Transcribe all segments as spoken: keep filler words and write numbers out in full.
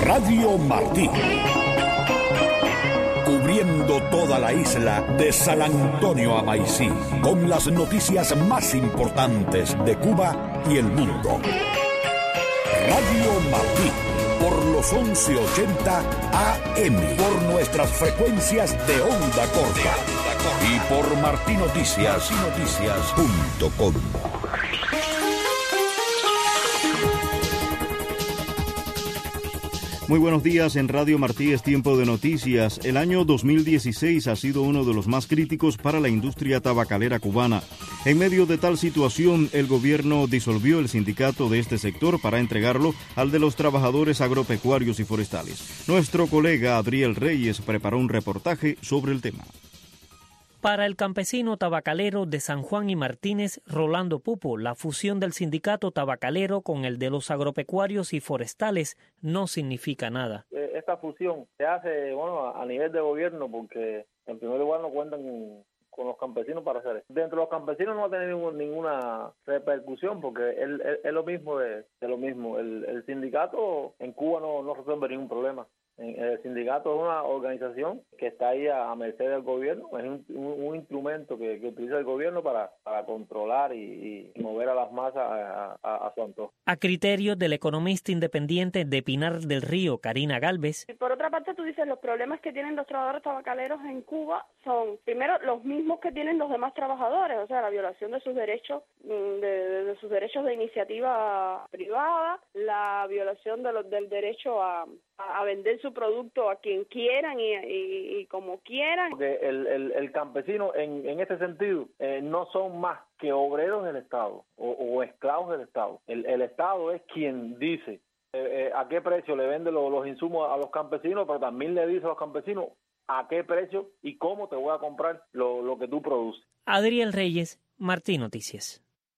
Radio Martí. Cubriendo toda la isla de San Antonio a Maicí, con las noticias más importantes de Cuba y el mundo. Radio Martí, por los once ochenta A M, por nuestras frecuencias de onda corta y por martinoticias punto com. Muy buenos días, en Radio Martí es tiempo de noticias. El año dos mil dieciséis ha sido uno de los más críticos para la industria tabacalera cubana. En medio de tal situación, el gobierno disolvió el sindicato de este sector para entregarlo al de los trabajadores agropecuarios y forestales. Nuestro colega Adriel Reyes preparó un reportaje sobre el tema. Para el campesino tabacalero de San Juan y Martínez, Rolando Pupo, la fusión del sindicato tabacalero con el de los agropecuarios y forestales no significa nada. Esta fusión se hace bueno a nivel de gobierno porque en primer lugar no cuentan con los campesinos para hacer eso. Dentro de los campesinos no va a tener ningún, ninguna repercusión porque es, es, es lo mismo de, de lo mismo. El, el sindicato en Cuba no, no resuelve ningún problema. El sindicato es una organización que está ahí a, a merced del gobierno, es un, un, un instrumento que, que utiliza el gobierno para, para controlar y, y mover a las masas a, a, a su antojo. A criterio del economista independiente de Pinar del Río, Karina Galvez. Por otra parte, tú dices, los problemas que tienen los trabajadores tabacaleros en Cuba son, primero, los mismos que tienen los demás trabajadores, o sea, la violación de sus derechos, de, de, de sus derechos de iniciativa privada, la violación de los, del derecho a, a vender su producto a quien quieran y, y, y como quieran. Porque el, el, el campesino en, en ese sentido eh, no son más que obreros del Estado o, o esclavos del Estado. El, el Estado es quien dice eh, eh, a qué precio le vende los, los insumos a los campesinos, pero también le dice a los campesinos a qué precio y cómo te voy a comprar lo, lo que tú produces. Adriel Reyes, Martí Noticias.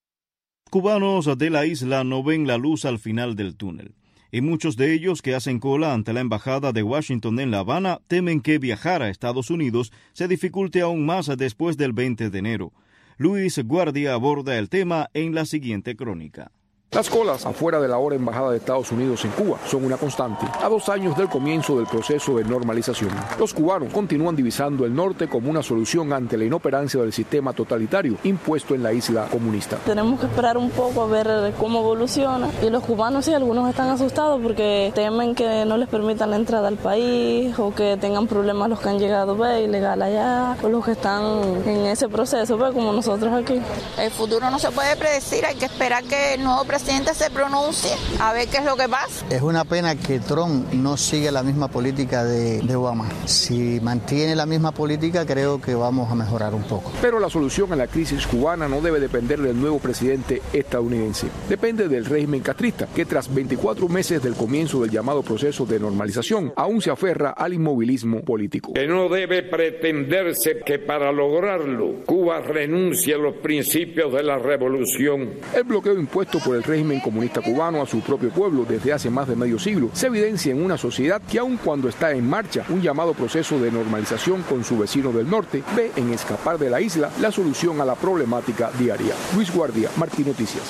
Cubanos de la isla no ven la luz al final del túnel. Y muchos de ellos que hacen cola ante la embajada de Washington en La Habana temen que viajar a Estados Unidos se dificulte aún más después del veinte de enero. Luis Guardia aborda el tema en la siguiente crónica. Las colas afuera de la ahora embajada de Estados Unidos en Cuba son una constante. A dos años del comienzo del proceso de normalización, los cubanos continúan divisando el norte como una solución ante la inoperancia del sistema totalitario impuesto en la isla comunista. Tenemos que esperar un poco a ver cómo evoluciona y los cubanos sí, algunos están asustados porque temen que no les permitan la entrada al país o que tengan problemas los que han llegado ve, ilegal allá o los que están en ese proceso, ve, como nosotros aquí. El futuro no se puede predecir, hay que esperar que el nuevo presidente se pronuncie, a ver qué es lo que pasa. Es una pena que Trump no siga la misma política de, de Obama. Si mantiene la misma política, creo que vamos a mejorar un poco. Pero la solución a la crisis cubana no debe depender del nuevo presidente estadounidense. Depende del régimen castrista, que tras veinticuatro meses del comienzo del llamado proceso de normalización, aún se aferra al inmovilismo político. Que no debe pretenderse que para lograrlo, Cuba renuncie a los principios de la revolución. El bloqueo impuesto por el régimen comunista cubano a su propio pueblo desde hace más de medio siglo se evidencia en una sociedad que aun cuando está en marcha un llamado proceso de normalización con su vecino del norte, ve en escapar de la isla la solución a la problemática diaria. Luis Guardia, Martí Noticias.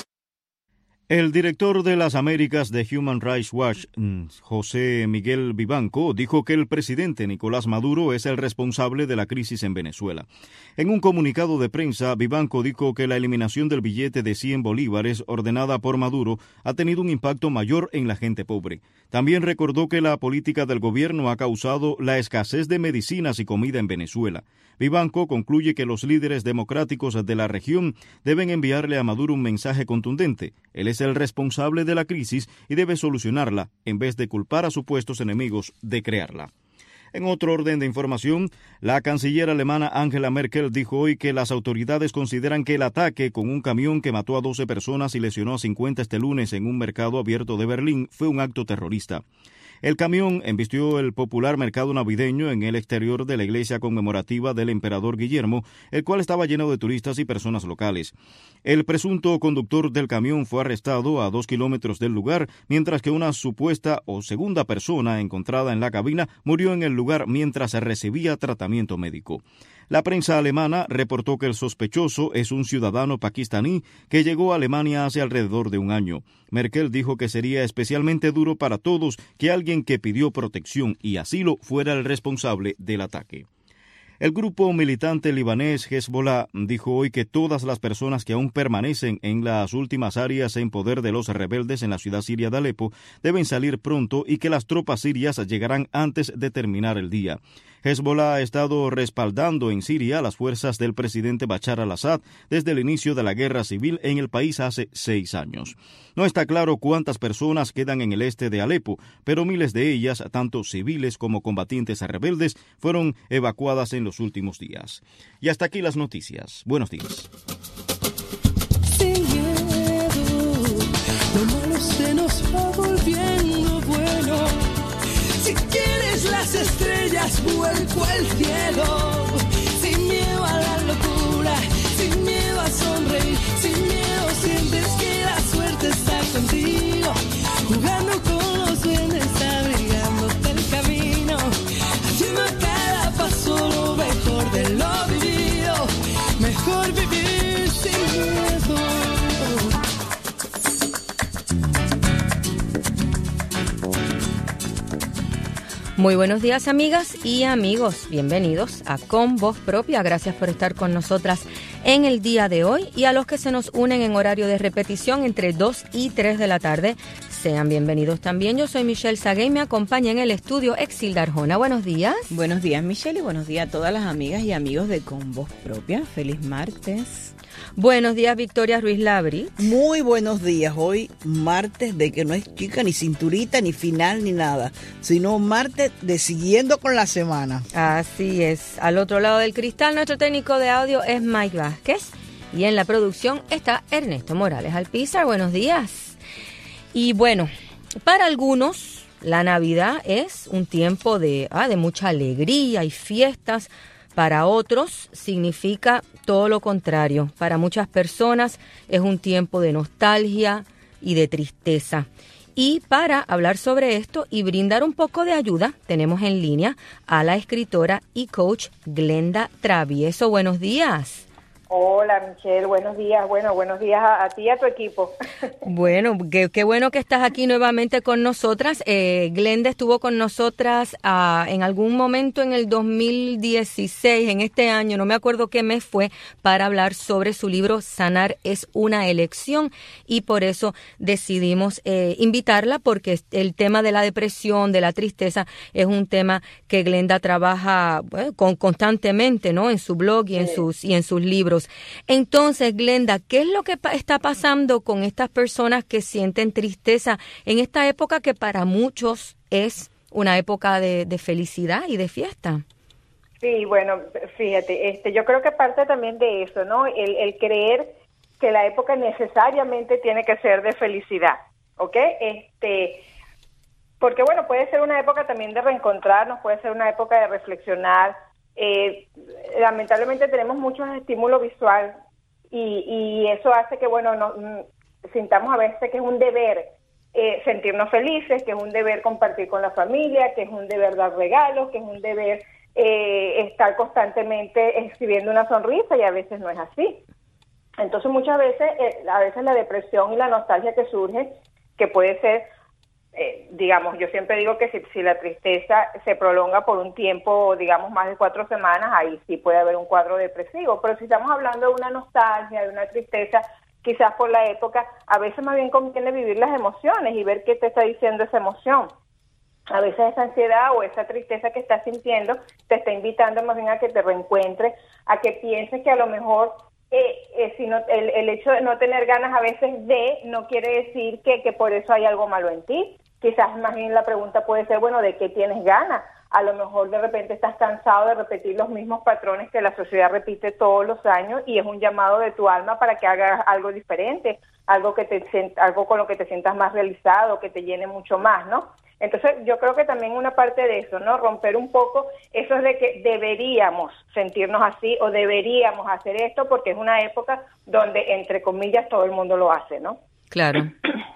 El director de las Américas de Human Rights Watch, José Miguel Vivanco, dijo que el presidente Nicolás Maduro es el responsable de la crisis en Venezuela. En un comunicado de prensa, Vivanco dijo que la eliminación del billete de cien bolívares ordenada por Maduro ha tenido un impacto mayor en la gente pobre. También recordó que la política del gobierno ha causado la escasez de medicinas y comida en Venezuela. Vivanco concluye que los líderes democráticos de la región deben enviarle a Maduro un mensaje contundente. Él es el responsable de la crisis y debe solucionarla, en vez de culpar a supuestos enemigos de crearla. En otro orden de información, la canciller alemana Angela Merkel dijo hoy que las autoridades consideran que el ataque con un camión que mató a doce personas y lesionó a cincuenta este lunes en un mercado abierto de Berlín fue un acto terrorista. El camión embistió el popular mercado navideño en el exterior de la iglesia conmemorativa del emperador Guillermo, el cual estaba lleno de turistas y personas locales. El presunto conductor del camión fue arrestado a dos kilómetros del lugar, mientras que una supuesta o segunda persona encontrada en la cabina murió en el lugar mientras recibía tratamiento médico. La prensa alemana reportó que el sospechoso es un ciudadano pakistaní que llegó a Alemania hace alrededor de un año. Merkel dijo que sería especialmente duro para todos que alguien que pidió protección y asilo fuera el responsable del ataque. El grupo militante libanés Hezbollah dijo hoy que todas las personas que aún permanecen en las últimas áreas en poder de los rebeldes en la ciudad siria de Alepo deben salir pronto y que las tropas sirias llegarán antes de terminar el día. Hezbollah ha estado respaldando en Siria las fuerzas del presidente Bashar al-Assad desde el inicio de la guerra civil en el país hace seis años. No está claro cuántas personas quedan en el este de Alepo, pero miles de ellas, tanto civiles como combatientes rebeldes, fueron evacuadas en los últimos días. Y hasta aquí las noticias. Buenos días. Sin miedo, lo malo se nos va volviendo bueno. Si quieres las estrellas, vuelco al cielo. Sin miedo a la locura, sin miedo a sonreír, sin miedo sientes que la suerte está contigo. Jugando con los duendes, abrigándote el camino, haciendo cada paso lo mejor de lo vivido. Mejor vivir sin miedo. Muy buenos días, amigas y amigos. Bienvenidos a Con Voz Propia. Gracias por estar con nosotras en el día de hoy, y a los que se nos unen en horario de repetición entre dos y tres de la tarde, sean bienvenidos también. Yo soy Michelle Sagué y me acompaña en el estudio Exilda Arjona. Buenos días. Buenos días, Michelle, y buenos días a todas las amigas y amigos de Con Voz Propia. Feliz martes. Buenos días, Victoria Ruiz Labri. Muy buenos días. Hoy martes de que no es chica, ni cinturita, ni final, ni nada, sino martes de siguiendo con la semana. Así es. Al otro lado del cristal, nuestro técnico de audio es Mike Vázquez, y en la producción está Ernesto Morales Alpizar. Buenos días. Y bueno, para algunos la Navidad es un tiempo de, ah, de mucha alegría y fiestas. Para otros significa todo lo contrario. Para muchas personas es un tiempo de nostalgia y de tristeza. Y para hablar sobre esto y brindar un poco de ayuda, tenemos en línea a la escritora y coach Glenda Travieso. Buenos días. Hola, Michelle, buenos días. Bueno, buenos días a, a ti y a tu equipo. Bueno, qué, qué bueno que estás aquí nuevamente con nosotras. Eh, Glenda estuvo con nosotras uh, en algún momento en el dos mil dieciséis, en este año, no me acuerdo qué mes fue, para hablar sobre su libro Sanar es una elección, y por eso decidimos eh, invitarla, porque el tema de la depresión, de la tristeza, es un tema que Glenda trabaja bueno, con, constantemente, ¿no? En su blog y en, sí. sus, y en sus libros. Entonces, Glenda, ¿qué es lo que pa- está pasando con estas personas que sienten tristeza en esta época que para muchos es una época de, de felicidad y de fiesta? Sí, bueno, fíjate, este, yo creo que parte también de eso, ¿no? El, el creer que la época necesariamente tiene que ser de felicidad, ¿ok? Este, porque, bueno, puede ser una época también de reencontrarnos, puede ser una época de reflexionar. Eh, lamentablemente tenemos muchos estímulos visual y, y eso hace que, bueno, nos sintamos a veces que es un deber eh, sentirnos felices, que es un deber compartir con la familia, que es un deber dar regalos, que es un deber eh, estar constantemente exhibiendo una sonrisa, y a veces no es así. Entonces muchas veces, eh, a veces la depresión y la nostalgia que surge, que puede ser Eh, digamos, yo siempre digo que si, si la tristeza se prolonga por un tiempo, digamos, más de cuatro semanas, ahí sí puede haber un cuadro depresivo. Pero si estamos hablando de una nostalgia, de una tristeza, quizás por la época, a veces más bien conviene vivir las emociones y ver qué te está diciendo esa emoción. A veces esa ansiedad o esa tristeza que estás sintiendo te está invitando más bien a que te reencuentres, a que pienses que a lo mejor eh, eh, si no, el, el hecho de no tener ganas a veces de, no quiere decir que, que por eso hay algo malo en ti. Quizás más bien la pregunta puede ser, bueno, ¿de qué tienes ganas? A lo mejor de repente estás cansado de repetir los mismos patrones que la sociedad repite todos los años, y es un llamado de tu alma para que hagas algo diferente, algo que te algo con lo que te sientas más realizado, que te llene mucho más, ¿no? Entonces yo creo que también una parte de eso, ¿no? Romper un poco eso es de que deberíamos sentirnos así o deberíamos hacer esto porque es una época donde, entre comillas, todo el mundo lo hace, ¿no? Claro.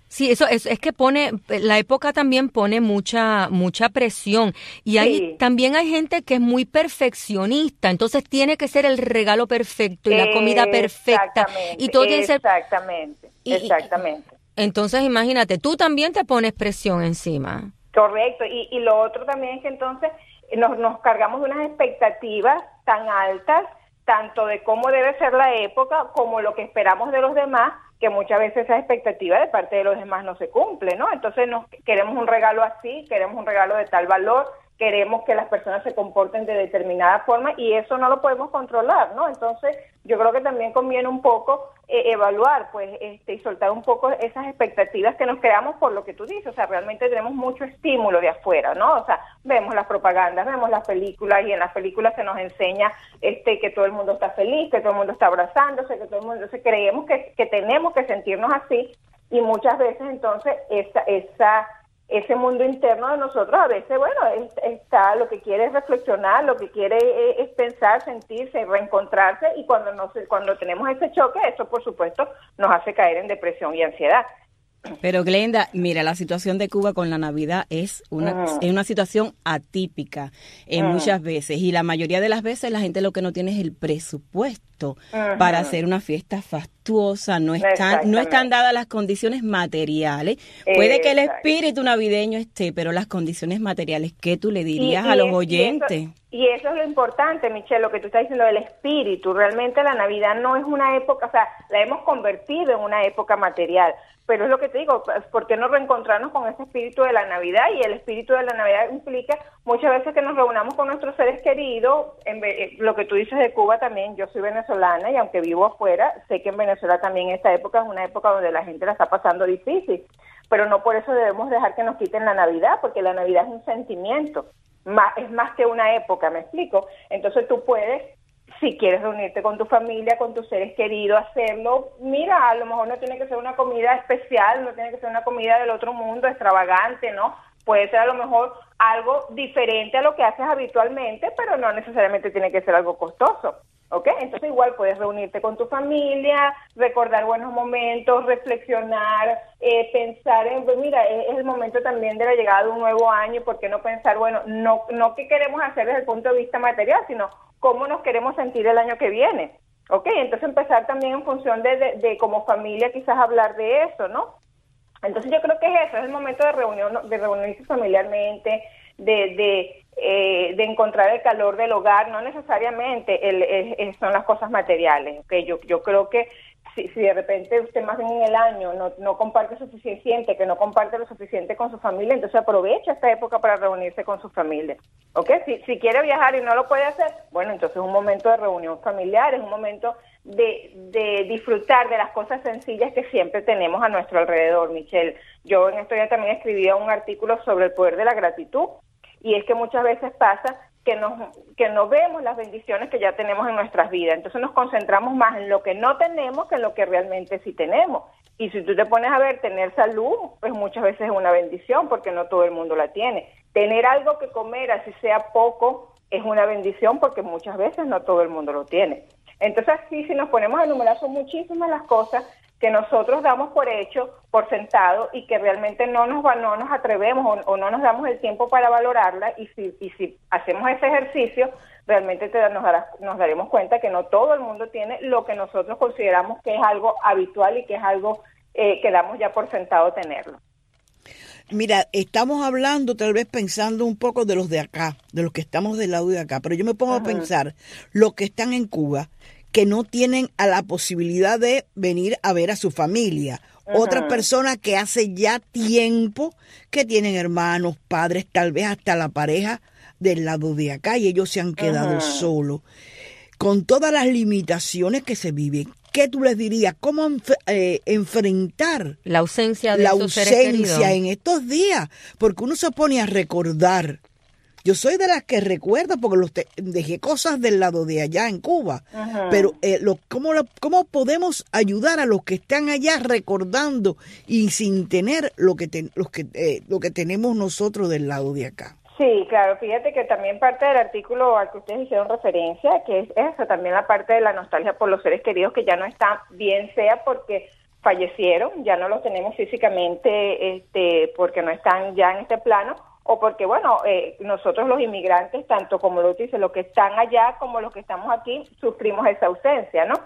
Sí, eso es, es que pone, la época también pone mucha mucha presión y hay Sí. también hay gente que es muy perfeccionista, entonces tiene que ser el regalo perfecto y la comida perfecta y todo tiene que ser. Exactamente, y- exactamente. Entonces imagínate, tú también te pones presión encima. Correcto, y, y lo otro también es que entonces nos, nos cargamos de unas expectativas tan altas, tanto de cómo debe ser la época como lo que esperamos de los demás, que muchas veces esa expectativa de parte de los demás no se cumple, ¿no? Entonces nos queremos un regalo así, queremos un regalo de tal valor, queremos que las personas se comporten de determinada forma y eso no lo podemos controlar, ¿no? Entonces yo creo que también conviene un poco eh, evaluar, pues, este, y soltar un poco esas expectativas que nos creamos por lo que tú dices, o sea, realmente tenemos mucho estímulo de afuera, ¿no? O sea, vemos las propagandas, vemos las películas y en las películas se nos enseña este que todo el mundo está feliz, que todo el mundo está abrazándose, que todo el mundo, entonces creemos que, que tenemos que sentirnos así y muchas veces entonces esa, esa ese mundo interno de nosotros a veces, bueno, es, está lo que quiere es reflexionar, lo que quiere es, es pensar, sentirse, reencontrarse y cuando nos, cuando tenemos ese choque, eso por supuesto nos hace caer en depresión y ansiedad. Pero Glenda, mira, la situación de Cuba con la Navidad es una, Ujú. es una situación atípica en Ujú. muchas veces y la mayoría de las veces la gente lo que no tiene es el presupuesto Ujú. para hacer una fiesta fastuosa, no están, no Exactamente. están dadas las condiciones materiales. Puede que el Exacto. espíritu navideño esté, pero las condiciones materiales, ¿qué tú le dirías Y- a y los es- y oyentes? eso- Y eso es lo importante, Michelle, lo que tú estás diciendo del espíritu. Realmente la Navidad no es una época, o sea, la hemos convertido en una época material. Pero es lo que te digo, pues, ¿por qué no reencontrarnos con ese espíritu de la Navidad? Y el espíritu de la Navidad implica muchas veces que nos reunamos con nuestros seres queridos. En ve- eh, lo que tú dices de Cuba también, yo soy venezolana y aunque vivo afuera, sé que en Venezuela también esta época es una época donde la gente la está pasando difícil. Pero no por eso debemos dejar que nos quiten la Navidad, porque la Navidad es un sentimiento. Más, es más que una época, ¿me explico? Entonces tú puedes, si quieres reunirte con tu familia, con tus seres queridos, hacerlo. Mira, a lo mejor no tiene que ser una comida especial, no tiene que ser una comida del otro mundo, extravagante, ¿no? Puede ser a lo mejor algo diferente a lo que haces habitualmente, pero no necesariamente tiene que ser algo costoso, ¿ok? Entonces igual puedes reunirte con tu familia, recordar buenos momentos, reflexionar, eh, pensar en, pues mira, es, es el momento también de la llegada de un nuevo año, ¿por qué no pensar, bueno, no, no qué queremos hacer desde el punto de vista material, sino cómo nos queremos sentir el año que viene, ¿ok? Entonces empezar también en función de, de, de como familia quizás hablar de eso, ¿no? Entonces yo creo que es eso, es el momento de reunión, de reunirse familiarmente, de, de, eh, de encontrar el calor del hogar, no necesariamente el, el- el- son las cosas materiales, ¿ok? Yo, yo creo que si, si de repente usted más bien en el año no, no comparte suficiente, que no comparte lo suficiente con su familia, entonces aprovecha esta época para reunirse con su familia, ¿ok? Si, si quiere viajar y no lo puede hacer, bueno, entonces es un momento de reunión familiar, es un momento de, de disfrutar de las cosas sencillas que siempre tenemos a nuestro alrededor, Michelle. Yo en estos días también escribía un artículo sobre el poder de la gratitud, y es que muchas veces pasa que nos que no vemos las bendiciones que ya tenemos en nuestras vidas, entonces nos concentramos más en lo que no tenemos que en lo que realmente sí tenemos. Y si tú te pones a ver, tener salud, pues muchas veces es una bendición porque no todo el mundo la tiene. Tener algo que comer, así sea poco, es una bendición porque muchas veces no todo el mundo lo tiene. Entonces, sí, si nos ponemos a enumerar, son muchísimas las cosas que nosotros damos por hecho, por sentado, y que realmente no nos va, no nos atrevemos o, o no nos damos el tiempo para valorarla, y si, y si hacemos ese ejercicio, realmente te, nos, darás, nos daremos cuenta que no todo el mundo tiene lo que nosotros consideramos que es algo habitual y que es algo eh, que damos ya por sentado tenerlo. Mira, estamos hablando, tal vez pensando un poco de los de acá, de los que estamos del lado de acá, pero yo me pongo Ajá. a pensar, los que están en Cuba, que no tienen a la posibilidad de venir a ver a su familia. Ajá. Otras personas que hace ya tiempo que tienen hermanos, padres, tal vez hasta la pareja del lado de acá, y ellos se han quedado Ajá. solos. Con todas las limitaciones que se viven, ¿qué tú les dirías? ¿Cómo enf- eh, enfrentar La ausencia de la esos seres ausencia queridos. en estos días? Porque uno se pone a recordar. Yo soy de las que recuerda porque los te- dejé cosas del lado de allá en Cuba. Ajá. Pero eh, lo, ¿cómo, lo- ¿cómo podemos ayudar a los que están allá recordando y sin tener lo que, ten- los que, eh, lo que tenemos nosotros del lado de acá? Sí, claro, fíjate que también parte del artículo al que ustedes hicieron referencia, que es eso, también la parte de la nostalgia por los seres queridos que ya no están, bien sea porque fallecieron, ya no los tenemos físicamente este, porque no están ya en este plano, o porque, bueno, eh, nosotros los inmigrantes, tanto como lo dice, los que están allá como los que estamos aquí, sufrimos esa ausencia, ¿no?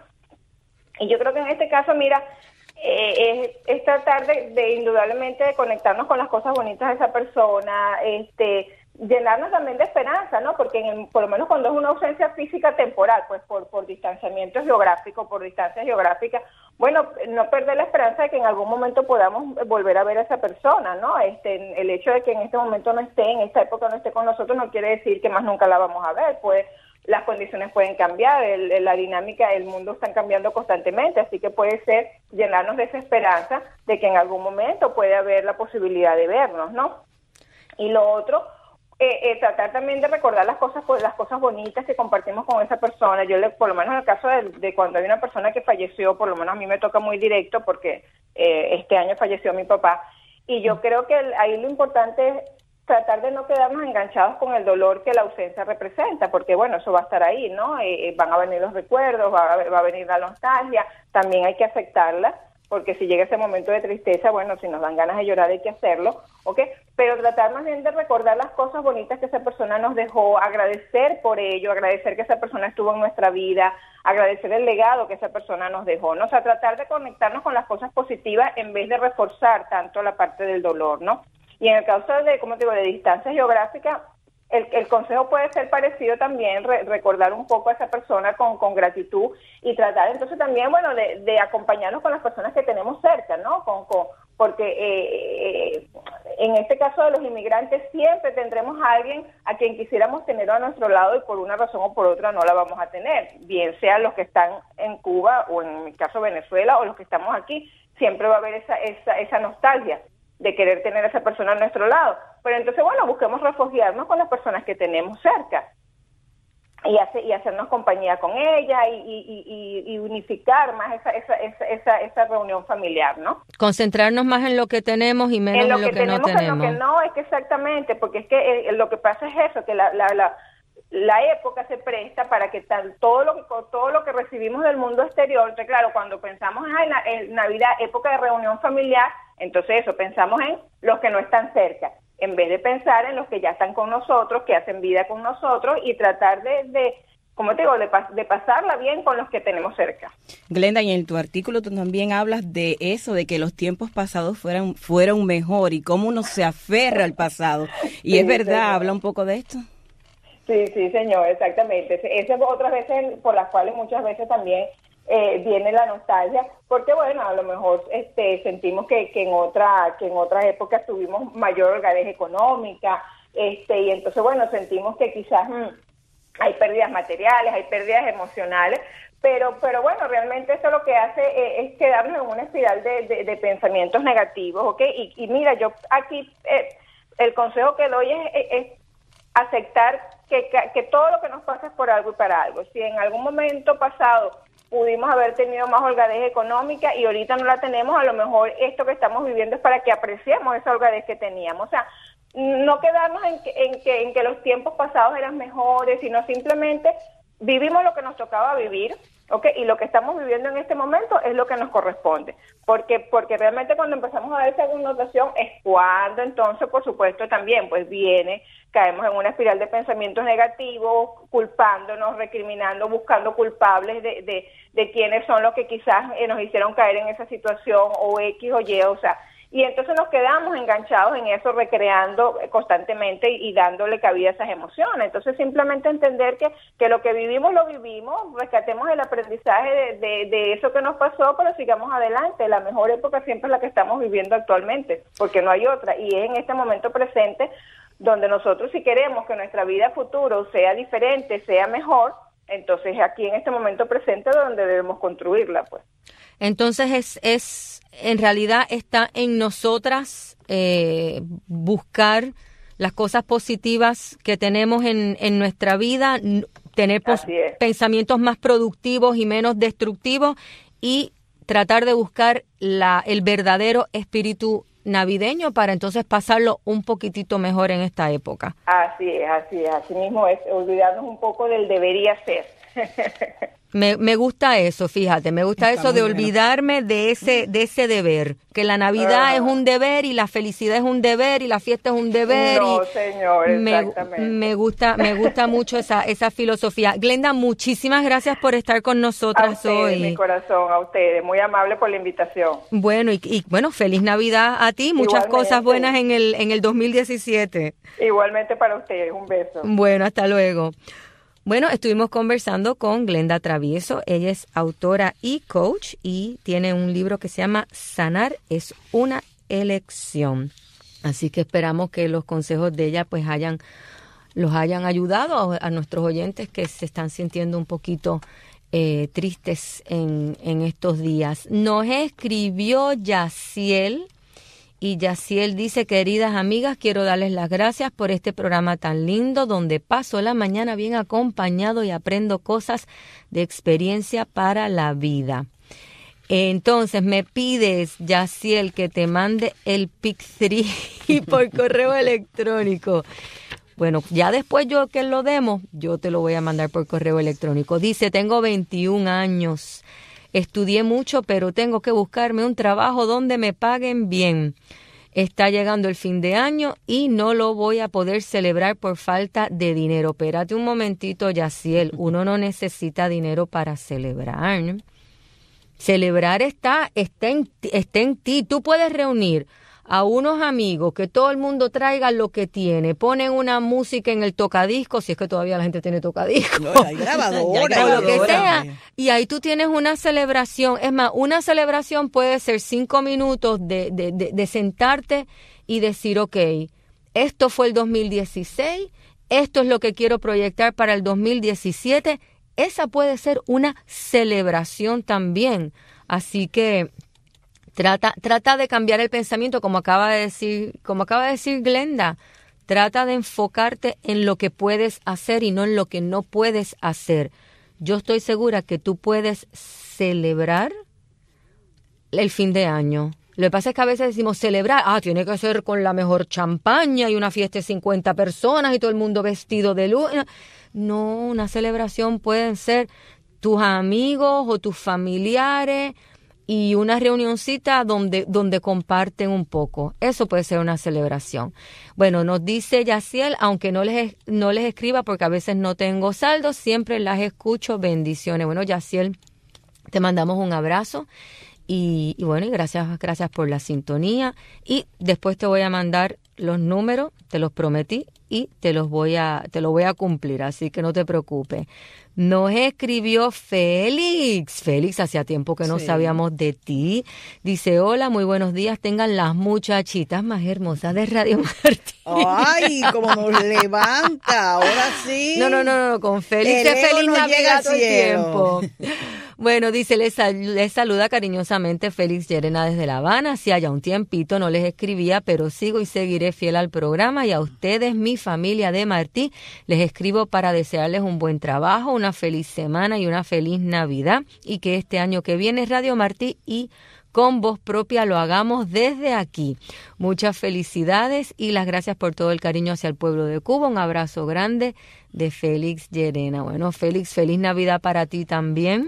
Y yo creo que en este caso, mira, eh, es, es tratar de, de indudablemente de conectarnos con las cosas bonitas de esa persona, este, llenarnos también de esperanza, ¿no? Porque en el, por lo menos cuando es una ausencia física temporal, pues por, por distanciamiento geográfico, por distancia geográfica, bueno, no perder la esperanza de que en algún momento podamos volver a ver a esa persona, ¿no? Este, el hecho de que en este momento no esté, en esta época no esté con nosotros, no quiere decir que más nunca la vamos a ver, pues las condiciones pueden cambiar, el, la dinámica, el mundo está cambiando constantemente, así que puede ser llenarnos de esa esperanza de que en algún momento puede haber la posibilidad de vernos, ¿no? Y lo otro, Eh, eh, tratar también de recordar las cosas pues, las cosas bonitas que compartimos con esa persona. Yo, le, por lo menos en el caso de, de cuando hay una persona que falleció, por lo menos a mí me toca muy directo porque eh, este año falleció mi papá, y yo creo que el, ahí lo importante es tratar de no quedarnos enganchados con el dolor que la ausencia representa, porque bueno, eso va a estar ahí, ¿no? Eh, van a venir los recuerdos, va a, va a venir la nostalgia, también hay que aceptarla, porque si llega ese momento de tristeza, bueno, si nos dan ganas de llorar hay que hacerlo, ¿ok? Pero tratar más bien de recordar las cosas bonitas que esa persona nos dejó, agradecer por ello, agradecer que esa persona estuvo en nuestra vida, agradecer el legado que esa persona nos dejó, ¿no? O sea, tratar de conectarnos con las cosas positivas en vez de reforzar tanto la parte del dolor, ¿no? Y en el caso de, como te digo, de distancia geográfica, El, el consejo puede ser parecido también, re, recordar un poco a esa persona con, con gratitud y tratar entonces también, bueno, de, de acompañarnos con las personas que tenemos cerca, ¿no? Con, con, porque eh, eh, en este caso de los inmigrantes siempre tendremos a alguien a quien quisiéramos tener a nuestro lado y por una razón o por otra no la vamos a tener, bien sean los que están en Cuba o en mi caso Venezuela o los que estamos aquí, siempre va a haber esa, esa, esa nostalgia de querer tener a esa persona a nuestro lado. Pero entonces, bueno, busquemos refugiarnos con las personas que tenemos cerca y, hace, y hacernos compañía con ella y, y, y, y unificar más esa, esa, esa, esa, esa reunión familiar, ¿no? Concentrarnos más en lo que tenemos y menos en lo, en lo que, que no tenemos. En lo que no, es que exactamente, porque es que eh, lo que pasa es eso, que la, la, la, la época se presta para que tal, todo, lo que, todo lo que recibimos del mundo exterior, entonces, claro, cuando pensamos en, la, en Navidad, época de reunión familiar, entonces eso, pensamos en los que no están cerca, en vez de pensar en los que ya están con nosotros, que hacen vida con nosotros y tratar de, de como te digo, de, de pasarla bien con los que tenemos cerca. Glenda, y en tu artículo tú también hablas de eso, de que los tiempos pasados fueran, fueron mejor y cómo uno se aferra al pasado. Y sí, es verdad, señor. Habla un poco de esto. Sí, sí, señor, exactamente. Esas otras veces por las cuales muchas veces también Eh, viene la nostalgia, porque bueno, a lo mejor este sentimos que, que en otra que en otras épocas tuvimos mayor holgadez económica, este y entonces bueno, sentimos que quizás mmm, hay pérdidas materiales, hay pérdidas emocionales, pero pero bueno, realmente eso lo que hace eh, es quedarnos en una espiral de, de, de pensamientos negativos, ¿ok? Y, y mira, yo aquí eh, el consejo que doy es, es, es aceptar que, que todo lo que nos pasa es por algo y para algo. Si en algún momento pasado pudimos haber tenido más holgadez económica y ahorita no la tenemos, a lo mejor esto que estamos viviendo es para que apreciemos esa holgadez que teníamos. O sea, no quedarnos en que, en que, en que los tiempos pasados eran mejores, sino simplemente vivimos lo que nos tocaba vivir, ¿ok? Y lo que estamos viviendo en este momento es lo que nos corresponde. Porque porque realmente cuando empezamos a dar esa connotación es cuando entonces, por supuesto, también pues viene, caemos en una espiral de pensamientos negativos, culpándonos, recriminando, buscando culpables de, de, de quiénes son los que quizás eh, nos hicieron caer en esa situación o X o Y, o sea, y entonces nos quedamos enganchados en eso, recreando constantemente y, y dándole cabida a esas emociones. Entonces simplemente entender que, que lo que vivimos, lo vivimos, rescatemos el aprendizaje de, de, de eso que nos pasó, pero sigamos adelante. La mejor época siempre es la que estamos viviendo actualmente, porque no hay otra, y es en este momento presente donde nosotros, si queremos que nuestra vida futuro sea diferente, sea mejor, entonces aquí en este momento presente es donde debemos construirla, pues. Entonces es, es en realidad está en nosotras eh, buscar las cosas positivas que tenemos en, en nuestra vida, tener pos- pensamientos más productivos y menos destructivos y tratar de buscar la, el verdadero espíritu navideño para entonces pasarlo un poquitito mejor en esta época. Así es, así es, así mismo es, olvidarnos un poco del debería ser. Me, me gusta eso, fíjate, me gusta Está eso de muy bueno. olvidarme de ese de ese deber, que la Navidad Ah. es un deber y la felicidad es un deber y la fiesta es un deber. No, y señor, me, exactamente. me gusta me gusta mucho esa esa filosofía. Glenda, muchísimas gracias por estar con A nosotras ustedes, hoy. mi corazón, a ustedes. Muy amable por la invitación. Bueno, y, y bueno, feliz Navidad a ti, muchas Igualmente. cosas buenas en el en el dos mil diecisiete. Igualmente para ustedes. Un beso. Bueno, hasta luego. Bueno, estuvimos conversando con Glenda Travieso. Ella es autora y coach y tiene un libro que se llama Sanar es una elección. Así que esperamos que los consejos de ella pues hayan los hayan ayudado a, a nuestros oyentes que se están sintiendo un poquito eh, tristes en, en estos días. Nos escribió Yaciel. Y Yaciel dice, queridas amigas, quiero darles las gracias por este programa tan lindo donde paso la mañana bien acompañado y aprendo cosas de experiencia para la vida. Entonces me pides, Yaciel, que te mande el pic tres por correo electrónico. Bueno, ya después yo que lo demos, yo te lo voy a mandar por correo electrónico. Dice, tengo veintiún años. Estudié mucho, pero tengo que buscarme un trabajo donde me paguen bien. Está llegando el fin de año y no lo voy a poder celebrar por falta de dinero. Espérate un momentito, Yaciel. Uno no necesita dinero para celebrar. Celebrar está, está, en, está en ti. Tú puedes reunir a unos amigos, que todo el mundo traiga lo que tiene, ponen una música en el tocadisco, si es que todavía la gente tiene tocadisco, No, hay grabadora, o lo que grabadora. sea, y ahí tú tienes una celebración. Es más, una celebración puede ser cinco minutos de, de, de, de sentarte y decir, ok, esto fue el dos mil dieciséis, esto es lo que quiero proyectar para el dos mil diecisiete. Esa puede ser una celebración también. Así que Trata, trata de cambiar el pensamiento, como acaba de decir, como acaba de decir Glenda. Trata de enfocarte en lo que puedes hacer y no en lo que no puedes hacer. Yo estoy segura que tú puedes celebrar el fin de año. Lo que pasa es que a veces decimos celebrar, ah, tiene que ser con la mejor champaña y una fiesta de cincuenta personas y todo el mundo vestido de luz. No, una celebración pueden ser tus amigos o tus familiares y una reunioncita donde, donde comparten un poco. Eso puede ser una celebración. Bueno, nos dice Yaciel, aunque no les, no les escriba porque a veces no tengo saldo, siempre las escucho. Bendiciones. Bueno, Yaciel, te mandamos un abrazo y, y bueno, y gracias, gracias por la sintonía. Y después te voy a mandar los números, te los prometí y te los voy a, te los voy a cumplir, así que no te preocupes. Nos escribió Félix. Félix, hacía tiempo que no Sí. sabíamos de ti. Dice, hola, muy buenos días. Tengan las muchachitas más hermosas de Radio Martín. Ay, como nos levanta, ahora sí. No, no, no, no, con Félix El de ego Feliz nos llega Navidad al todo el cielo. tiempo. Bueno, dice, les, sal- les saluda cariñosamente Félix Llerena desde La Habana. Si haya un tiempito no les escribía, pero sigo y seguiré fiel al programa. Y a ustedes, mi familia de Martí, les escribo para desearles un buen trabajo, una feliz semana y una feliz Navidad. Y que este año que viene Radio Martí y con voz propia lo hagamos desde aquí. Muchas felicidades y las gracias por todo el cariño hacia el pueblo de Cuba. Un abrazo grande de Félix Llerena. Bueno, Félix, feliz Navidad para ti también.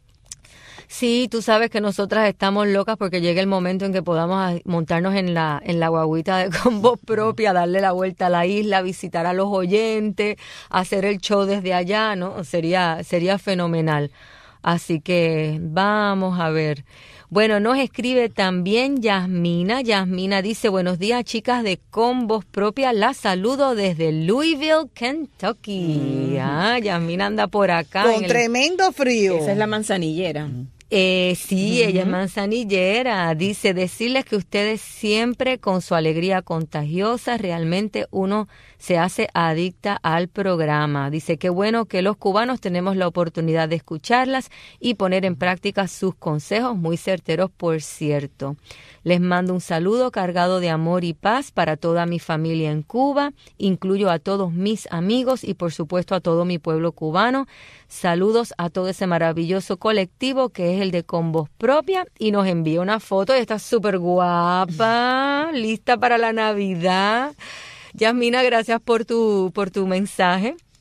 Sí, tú sabes que nosotras estamos locas porque llega el momento en que podamos montarnos en la en la guaguita de con voz propia, darle la vuelta a la isla, visitar a los oyentes, hacer el show desde allá, ¿no? Sería sería fenomenal. Así que vamos a ver. Bueno, nos escribe también Yasmina. Yasmina dice, buenos días, chicas de Con Voz Propia. La saludo desde Louisville, Kentucky. Mm. Ah, Yasmina anda por acá. Con en el... tremendo frío. Esa es la manzanillera. Eh, sí, uh-huh. Ella es manzanillera. Dice, decirles que ustedes siempre con su alegría contagiosa, realmente uno se hace adicta al programa. Dice, qué bueno que los cubanos tenemos la oportunidad de escucharlas y poner en práctica sus consejos, muy certeros, por cierto. Les mando un saludo cargado de amor y paz para toda mi familia en Cuba. Incluyo a todos mis amigos y, por supuesto, a todo mi pueblo cubano. Saludos a todo ese maravilloso colectivo que es el de Con Voz Propia. Y nos envía una foto y está súper guapa, lista para la Navidad. Yasmina, gracias por tu, por tu mensaje.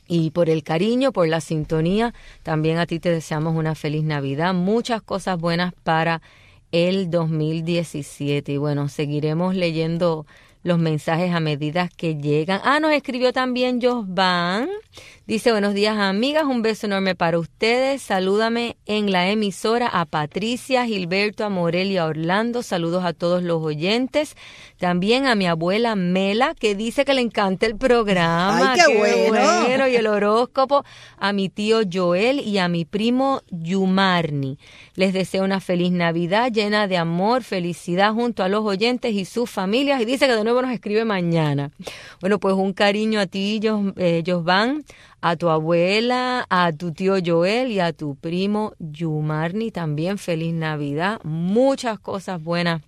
y por el cariño, por la sintonía. También a ti te deseamos una feliz Navidad, muchas cosas buenas para el dos mil diecisiete. Y bueno, seguiremos leyendo los mensajes a medida que llegan. Ah, nos escribió también Josvan. Dice, buenos días, amigas, un beso enorme para ustedes. Salúdame en la emisora a Patricia, Gilberto, a Morel y a Orlando. Saludos a todos los oyentes. También a mi abuela Mela, que dice que le encanta el programa. ¡Ay, qué, qué bueno! bueno! Y el horóscopo. A mi tío Joel y a mi primo Yumarni. Les deseo una feliz Navidad llena de amor, felicidad junto a los oyentes y sus familias. Y dice que de nuevo nos escribe mañana. Bueno, pues un cariño a ti, Jos, eh, Josvan, a tu abuela, a tu tío Joel y a tu primo Yumarni. También feliz Navidad. Muchas cosas buenas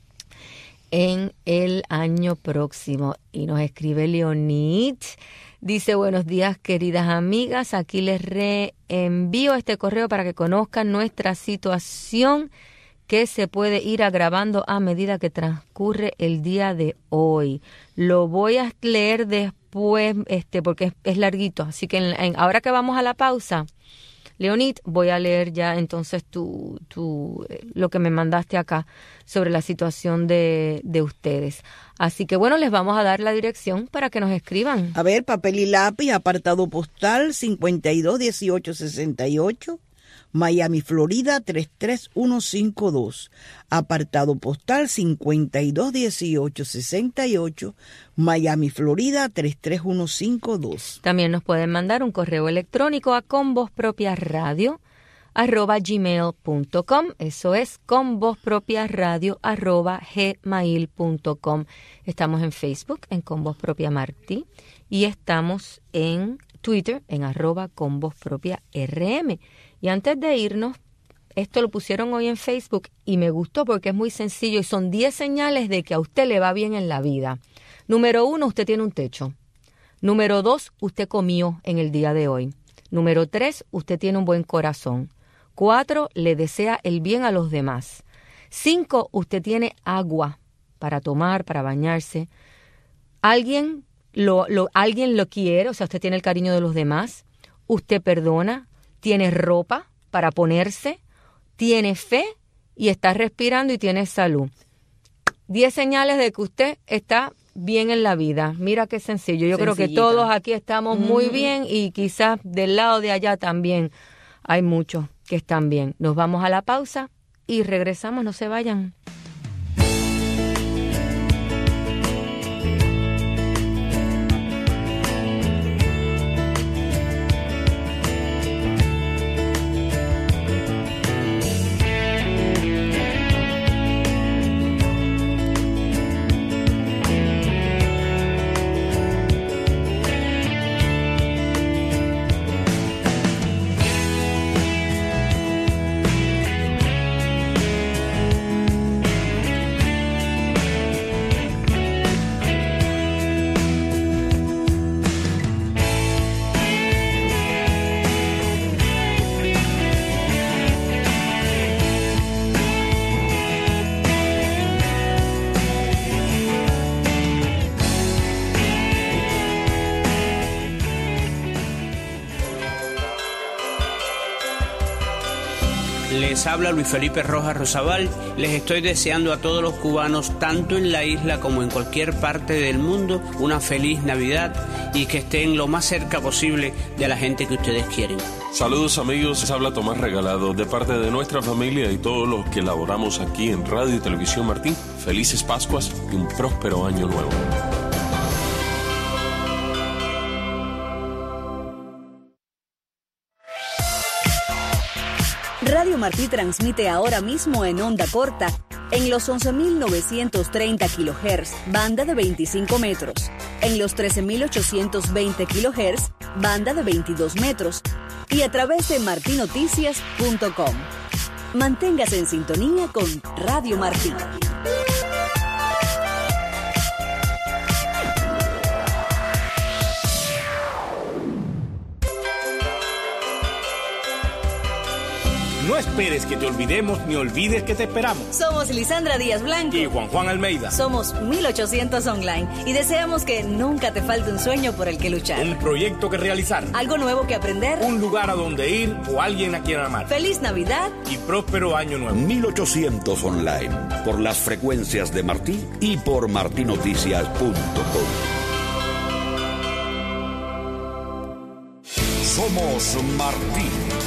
en el año próximo. Y nos escribe Leonid. Dice, buenos días, queridas amigas. Aquí les reenvío este correo para que conozcan nuestra situación, que se puede ir agravando a medida que transcurre el día de hoy. Lo voy a leer después, este, porque es, es larguito. Así que en, en, ahora que vamos a la pausa, Leonid, voy a leer ya entonces tu, tu, lo que me mandaste acá sobre la situación de, de ustedes. Así que bueno, les vamos a dar la dirección para que nos escriban. A ver, papel y lápiz, apartado postal cincuenta y dos dieciocho sesenta y ocho, Miami, Florida tres tres uno cinco dos. Apartado postal cincuenta y dos dieciocho sesenta y ocho, Miami, Florida tres tres uno cinco dos. También nos pueden mandar un correo electrónico a convozpropiaradio arroba gmail punto com. Eso es convozpropiaradio arroba gmail punto com. Estamos en Facebook en Con Voz Propia Martí y estamos en Twitter en arroba convozpropiarm. Y antes de irnos, esto lo pusieron hoy en Facebook y me gustó porque es muy sencillo y son diez señales de que a usted le va bien en la vida. Número uno, usted tiene un techo. Número dos, usted comió en el día de hoy. Número tres, usted tiene un buen corazón. Cuatro, le desea el bien a los demás. Cinco, usted tiene agua para tomar, para bañarse. Alguien lo, lo, alguien lo quiere, o sea, usted tiene el cariño de los demás. Usted perdona. Tiene ropa para ponerse, tiene fe y está respirando y tiene salud. Diez señales de que usted está bien en la vida. Mira qué sencillo. Yo creo que todos aquí estamos mm. muy bien y quizás del lado de allá también hay muchos que están bien. Nos vamos a la pausa y regresamos. No se vayan. Les habla Luis Felipe Rojas Rosabal. Les estoy deseando a todos los cubanos, tanto en la isla como en cualquier parte del mundo, una feliz Navidad y que estén lo más cerca posible de la gente que ustedes quieren. Saludos amigos, les habla Tomás Regalado de parte de nuestra familia y todos los que laboramos aquí en Radio y Televisión Martín. Felices Pascuas y un próspero año nuevo. Radio Martí transmite ahora mismo en onda corta en los once mil novecientos treinta kilohertz, banda de veinticinco metros, en los trece mil ochocientos veinte kilohertz, banda de veintidós metros, y a través de marti noticias punto com. Manténgase en sintonía con Radio Martí. No esperes que te olvidemos ni olvides que te esperamos. Somos Lisandra Díaz Blanco y Juan Juan Almeida. Somos mil ochocientos Online y deseamos que nunca te falte un sueño por el que luchar. Un proyecto que realizar. Algo nuevo que aprender. Un lugar a donde ir o alguien a quien amar. Feliz Navidad y próspero año nuevo. mil ochocientos Online, por las frecuencias de Martí y por martí noticias punto com. Somos Martí.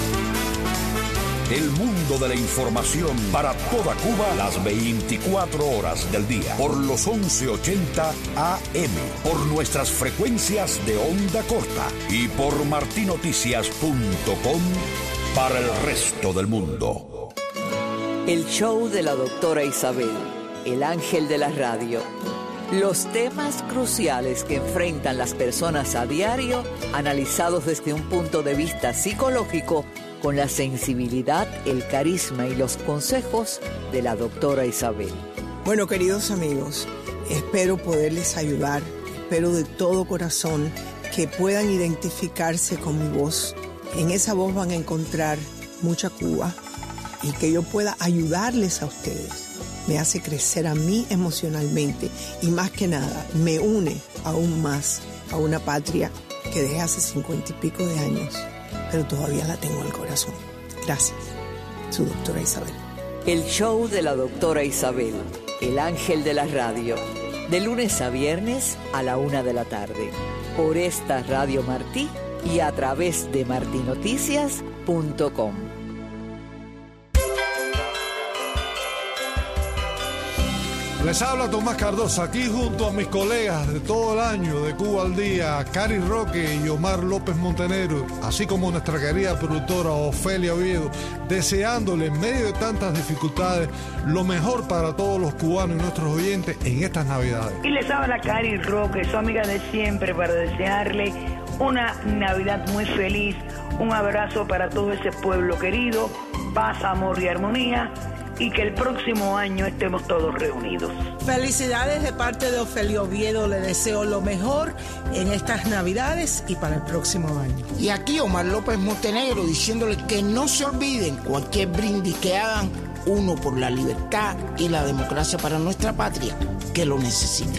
El mundo de la información para toda Cuba las veinticuatro horas del día por los once ochenta A M, por nuestras frecuencias de onda corta y por martí noticias punto com para el resto del mundo. El show de la doctora Isabel, el ángel de la radio. Los temas cruciales que enfrentan las personas a diario, analizados desde un punto de vista psicológico, con la sensibilidad, el carisma y los consejos de la doctora Isabel. Bueno, queridos amigos, espero poderles ayudar, espero de todo corazón que puedan identificarse con mi voz. En esa voz van a encontrar mucha Cuba y que yo pueda ayudarles a ustedes. Me hace crecer a mí emocionalmente y más que nada me une aún más a una patria que dejé hace cincuenta y pico de años, pero todavía la tengo en el corazón. Gracias, su doctora Isabel. El show de la doctora Isabel, el ángel de la radio, de lunes a viernes a la una de la tarde, por esta Radio Martí y a través de martí noticias punto com. Les habla Tomás Cardosa, aquí junto a mis colegas de todo el año de Cuba al Día, Cari Roque y Omar López Montenegro, así como nuestra querida productora Ofelia Oviedo, deseándole en medio de tantas dificultades lo mejor para todos los cubanos y nuestros oyentes en estas Navidades. Y les habla Cari Roque, su amiga de siempre, para desearle una Navidad muy feliz, un abrazo para todo ese pueblo querido, paz, amor y armonía, y que el próximo año estemos todos reunidos. Felicidades de parte de Ofelia Oviedo, le deseo lo mejor en estas Navidades y para el próximo año. Y aquí Omar López Montenegro diciéndole que no se olviden cualquier brindis que hagan, uno por la libertad y la democracia para nuestra patria, que lo necesita.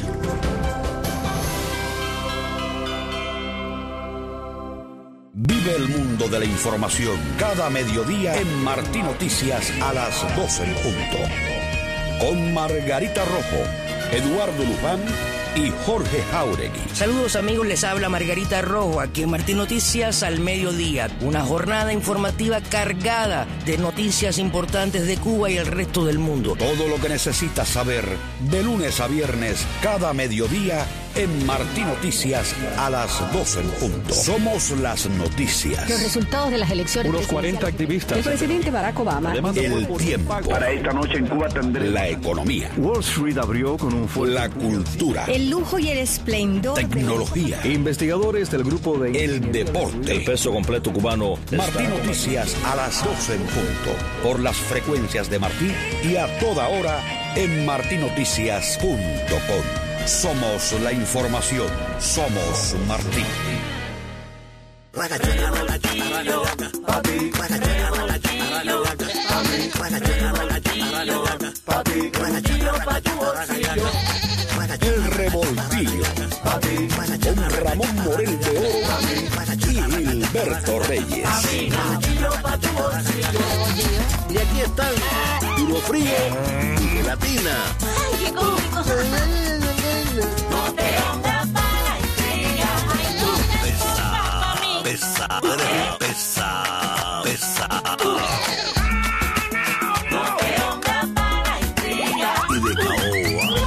Vive el mundo de la información cada mediodía en Martí Noticias a las doce en punto. Con Margarita Rojo, Eduardo Luján y Jorge Jauregui. Saludos amigos, les habla Margarita Rojo aquí en Martí Noticias al mediodía. Una jornada informativa cargada de noticias importantes de Cuba y el resto del mundo. Todo lo que necesitas saber de lunes a viernes cada mediodía en Martí Noticias a las doce en punto. Somos las noticias. Los resultados de las elecciones. Unos cuarenta activistas. El presidente Barack Obama. El tiempo. Para esta noche en Cuba tendré. La economía. Wall Street abrió con un fuerte. La cultura. El lujo y el esplendor. Tecnología. De... Investigadores del grupo de. El deporte. El peso completo cubano. Martí Noticias a las doce en punto. Por las frecuencias de Martí y a toda hora en martí noticias punto com. Somos la información. Somos Martí. El revoltillo. Con Ramón Morel de Oro y Gilberto Reyes. Y aquí están Duro Frío y Gelatina. ¡Ay, qué cómico! No te pongas para la intriga. Pesa, pesa, pesa, pesa. No te pongas para la intriga. Y de caoba.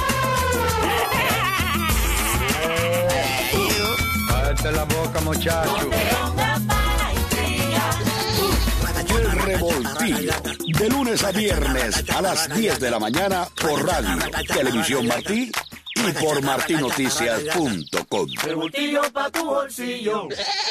Cállate la boca, muchacho. No te pongas para la intriga. El revoltillo. De lunes a viernes a las diez de la mañana por radio, Televisión Martí y por martí noticias punto com. Revoltillo pa' tu bolsillo.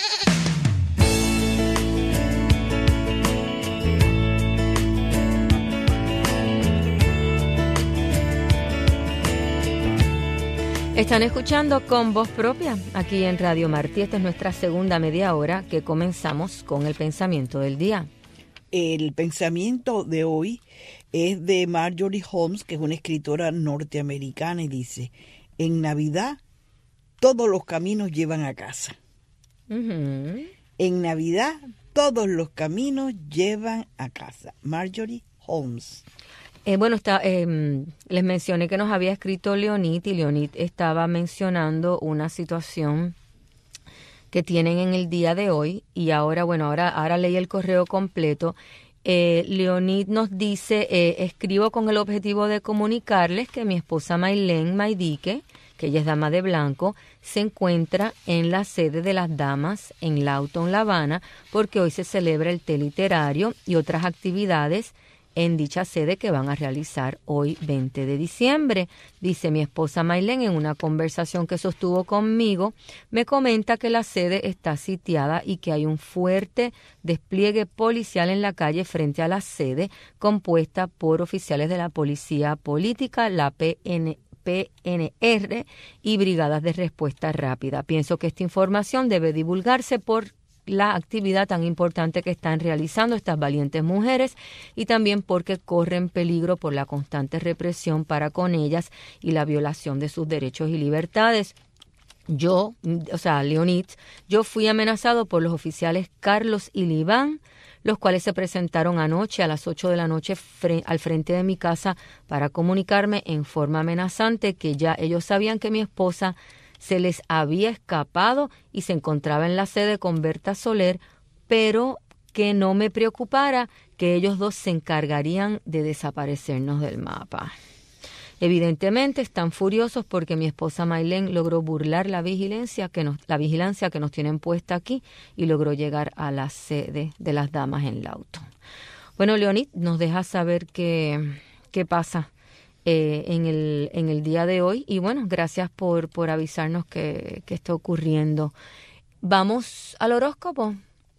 Están escuchando Con Voz Propia aquí en Radio Martí. Esta es nuestra segunda media hora que comenzamos con el pensamiento del día. El pensamiento de hoy es de Marjorie Holmes, que es una escritora norteamericana, y dice: en Navidad todos los caminos llevan a casa. Uh-huh. En Navidad todos los caminos llevan a casa. Marjorie Holmes. Eh, bueno, está, eh, les mencioné que nos había escrito Leonid, y Leonid estaba mencionando una situación que tienen en el día de hoy, y ahora, bueno, ahora, ahora leí el correo completo. Eh, Leonid nos dice: eh, escribo con el objetivo de comunicarles que mi esposa Maylene Maidique, que ella es dama de blanco, se encuentra en la sede de las damas en Lawton, La Habana, porque hoy se celebra el té literario y otras actividades en dicha sede que van a realizar hoy veinte de diciembre. Dice: mi esposa Maylene, en una conversación que sostuvo conmigo, me comenta que la sede está sitiada y que hay un fuerte despliegue policial en la calle frente a la sede, compuesta por oficiales de la Policía Política, la P N P N R y brigadas de respuesta rápida. Pienso que esta información debe divulgarse por la actividad tan importante que están realizando estas valientes mujeres, y también porque corren peligro por la constante represión para con ellas y la violación de sus derechos y libertades. Yo, o sea, Leonid, yo fui amenazado por los oficiales Carlos y Liván, los cuales se presentaron anoche a las ocho de la noche fre- al frente de mi casa para comunicarme en forma amenazante que ya ellos sabían que mi esposa se les había escapado y se encontraba en la sede con Berta Soler, pero que no me preocupara, que ellos dos se encargarían de desaparecernos del mapa. Evidentemente están furiosos porque mi esposa Maylene logró burlar la vigilancia que nos, la vigilancia que nos tienen puesta aquí, y logró llegar a la sede de las damas en Lawton. Bueno, Leonid, nos deja saber qué, qué pasa Eh, en el en el día de hoy, y bueno, gracias por, por avisarnos que, que está ocurriendo. Vamos al horóscopo.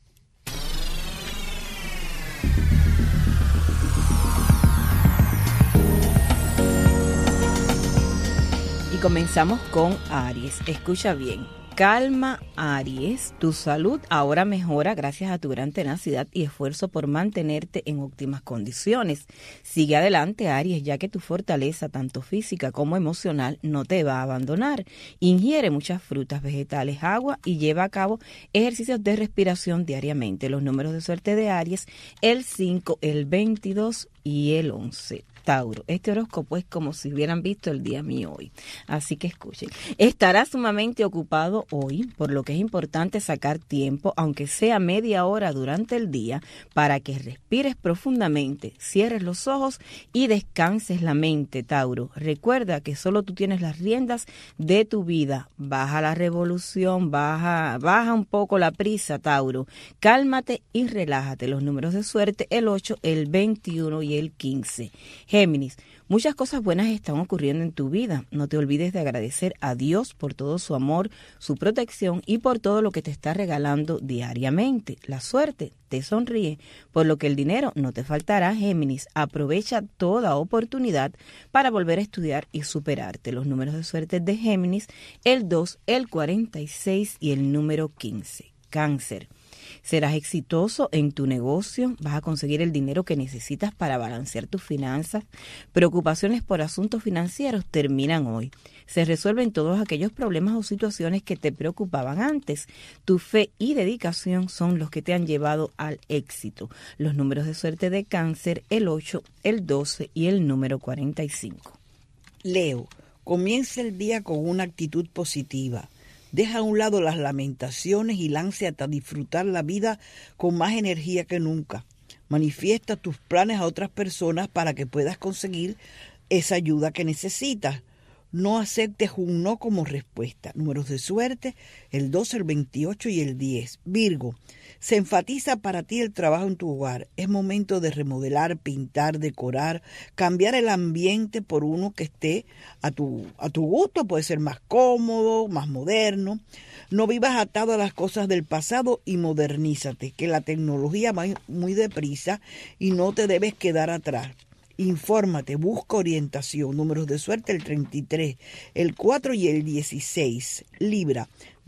Y comenzamos con Aries. Escucha bien. Calma, Aries. Tu salud ahora mejora gracias a tu gran tenacidad y esfuerzo por mantenerte en óptimas condiciones. Sigue adelante, Aries, ya que tu fortaleza, tanto física como emocional, no te va a abandonar. Ingiere muchas frutas, vegetales, agua y lleva a cabo ejercicios de respiración diariamente. Los números de suerte de Aries: el cinco, el veintidós y el once. Tauro, este horóscopo es como si hubieran visto el día mío hoy, así que escuchen. Estarás sumamente ocupado hoy, por lo que es importante sacar tiempo, aunque sea media hora durante el día, para que respires profundamente, cierres los ojos y descanses la mente, Tauro. Recuerda que solo tú tienes las riendas de tu vida. Baja la revolución, baja, baja un poco la prisa, Tauro. Cálmate y relájate. Los números de suerte: el ocho, el veintiuno y el quince. Géminis, muchas cosas buenas están ocurriendo en tu vida. No te olvides de agradecer a Dios por todo su amor, su protección y por todo lo que te está regalando diariamente. La suerte te sonríe, por lo que el dinero no te faltará, Géminis. Aprovecha toda oportunidad para volver a estudiar y superarte. Los números de suerte de Géminis: el dos, el cuarenta y seis y el número quince. Cáncer. Serás exitoso en tu negocio, vas a conseguir el dinero que necesitas para balancear tus finanzas. Preocupaciones por asuntos financieros terminan hoy. Se resuelven todos aquellos problemas o situaciones que te preocupaban antes. Tu fe y dedicación son los que te han llevado al éxito. Los números de suerte de Cáncer: el ocho, el doce y el número cuarenta y cinco. Leo, comienza el día con una actitud positiva. Deja a un lado las lamentaciones y lánzate a disfrutar la vida con más energía que nunca. Manifiesta tus planes a otras personas para que puedas conseguir esa ayuda que necesitas. No aceptes un no como respuesta. Números de suerte: el doce, el veintiocho y el diez. Virgo, se enfatiza para ti el trabajo en tu hogar. Es momento de remodelar, pintar, decorar, cambiar el ambiente por uno que esté a tu, a tu gusto. Puede ser más cómodo, más moderno. No vivas atado a las cosas del pasado y modernízate, que la tecnología va muy deprisa y no te debes quedar atrás. Infórmate, busca orientación. Números de suerte: el treinta y tres, el cuatro y el dieciséis. Libra,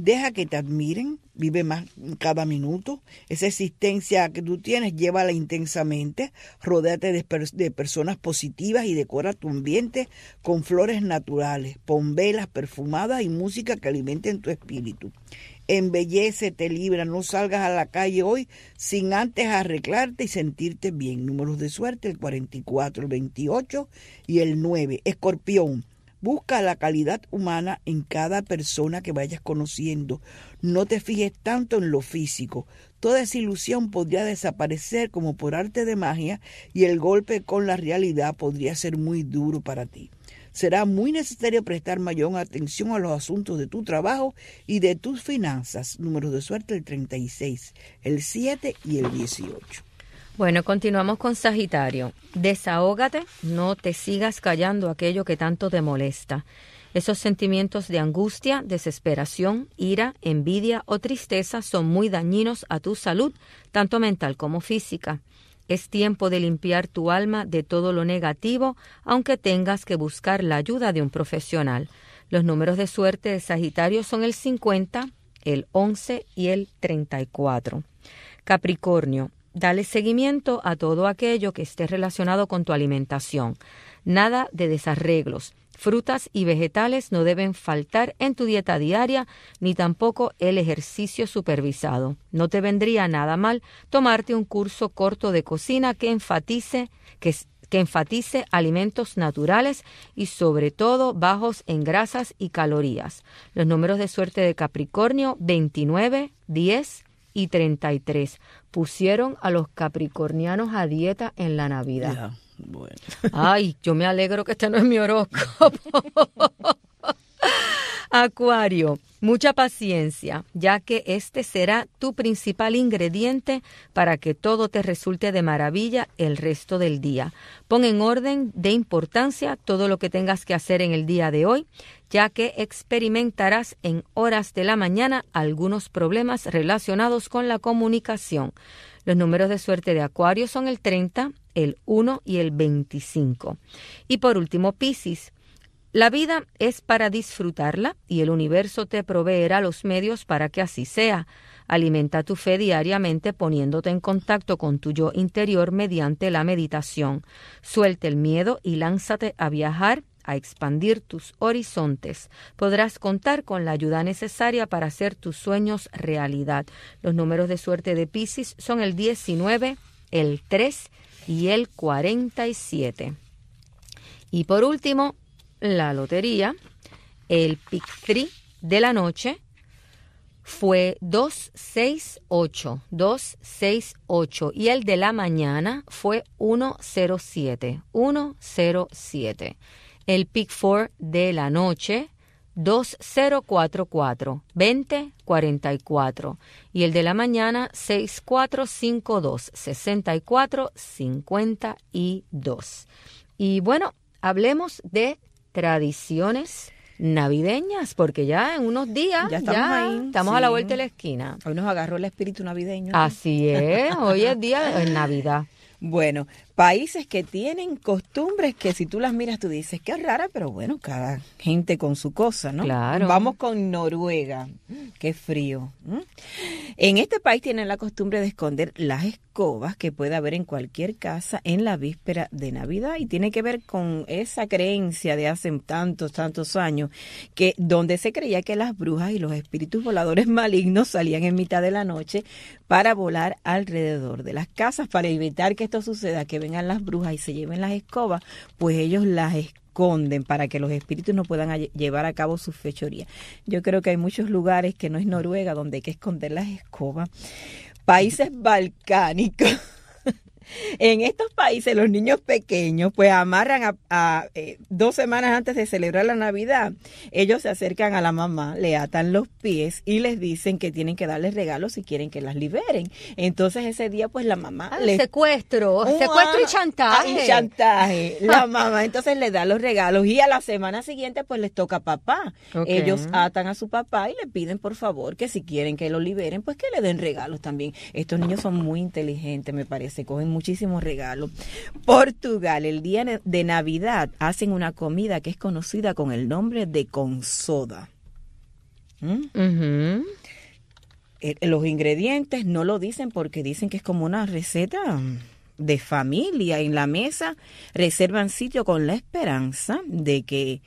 Deja que te admiren, vive más cada minuto. Esa existencia que tú tienes, llévala intensamente. Rodéate de, per- de personas positivas y decora tu ambiente con flores naturales. Pon velas perfumadas y música que alimenten tu espíritu. Embellécete, libra, no salgas a la calle hoy sin antes arreglarte y sentirte bien. Números de suerte, el cuarenta y cuatro, el veintiocho y el nueve. Escorpión, busca la calidad humana en cada persona que vayas conociendo. No te fijes tanto en lo físico. Toda esa ilusión podría desaparecer como por arte de magia y el golpe con la realidad podría ser muy duro para ti. Será muy necesario prestar mayor atención a los asuntos de tu trabajo y de tus finanzas. Números de suerte, el treinta y seis, el siete y el dieciocho. Bueno, continuamos con Sagitario. Desahógate, no te sigas callando aquello que tanto te molesta. Esos sentimientos de angustia, desesperación, ira, envidia o tristeza son muy dañinos a tu salud, tanto mental como física. Es tiempo de limpiar tu alma de todo lo negativo, aunque tengas que buscar la ayuda de un profesional. Los números de suerte de Sagitario son el cincuenta, el once y el treinta y cuatro. Capricornio, dale seguimiento a todo aquello que esté relacionado con tu alimentación. Nada de desarreglos. Frutas y vegetales no deben faltar en tu dieta diaria, ni tampoco el ejercicio supervisado. No te vendría nada mal tomarte un curso corto de cocina que enfatice, que, que enfatice alimentos naturales y sobre todo bajos en grasas y calorías. Los números de suerte de Capricornio, veintinueve, diez y treinta y tres. Pusieron a los capricornianos a dieta en la Navidad. Yeah. Bueno. Ay, yo me alegro que este no es mi horóscopo. Acuario, mucha paciencia, ya que este será tu principal ingrediente para que todo te resulte de maravilla el resto del día. Pon en orden de importancia todo lo que tengas que hacer en el día de hoy, ya que experimentarás en horas de la mañana algunos problemas relacionados con la comunicación. Los números de suerte de Acuario son el treinta, el uno y el veinticinco. Y por último, Piscis. La vida es para disfrutarla y el universo te proveerá los medios para que así sea. Alimenta tu fe diariamente poniéndote en contacto con tu yo interior mediante la meditación. Suelta el miedo y lánzate a viajar, a expandir tus horizontes. Podrás contar con la ayuda necesaria para hacer tus sueños realidad. Los números de suerte de Piscis son el diecinueve, el tres y el cuarenta y siete. Y por último, la lotería, el pick tres de la noche fue dos seis ocho, dos seis ocho y el de la mañana fue uno cero siete, uno cero siete. El pick cuatro de la noche, dos cero cuatro cuatro, veinte cuarenta y cuatro y el de la mañana seis cuatro cinco dos, sesenta y cuatro cincuenta y dos. Y bueno, hablemos de tradiciones navideñas, porque ya en unos días ya estamos, ya ahí, estamos sí. a la vuelta de la esquina. Hoy nos agarró el espíritu navideño. Así es, hoy es día de Navidad. Bueno, países que tienen costumbres que si tú las miras tú dices, qué rara, pero bueno, cada gente con su cosa, ¿no? Claro. Vamos con Noruega, qué frío. ¿Mm? En este país tienen la costumbre de esconder las escobas que puede haber en cualquier casa en la víspera de Navidad y tiene que ver con esa creencia de hace tantos, tantos años que donde se creía que las brujas y los espíritus voladores malignos salían en mitad de la noche para volar alrededor de las casas para evitar que esto suceda, que vengan las brujas y se lleven las escobas, pues ellos las esconden para que los espíritus no puedan a llevar a cabo sus fechorías. Yo creo que hay muchos lugares que no es Noruega donde hay que esconder las escobas. Países balcánicos. En estos países los niños pequeños pues amarran a, a eh, dos semanas antes de celebrar la Navidad. Ellos se acercan a la mamá, le atan los pies y les dicen que tienen que darles regalos si quieren que las liberen. Entonces ese día pues la mamá... Ah, les... secuestro, uh, secuestro y chantaje. Ah, chantaje. La mamá entonces les da los regalos y a la semana siguiente pues les toca a papá. Okay. Ellos atan a su papá y le piden por favor que si quieren que lo liberen pues que le den regalos también. Estos niños son muy inteligentes, me parece, cogen muchísimos regalos. Portugal, el día de Navidad hacen una comida que es conocida con el nombre de consoda. ¿Mm? Uh-huh. eh, los ingredientes no lo dicen porque dicen que es como una receta de familia. En la mesa reservan sitio con la esperanza de que...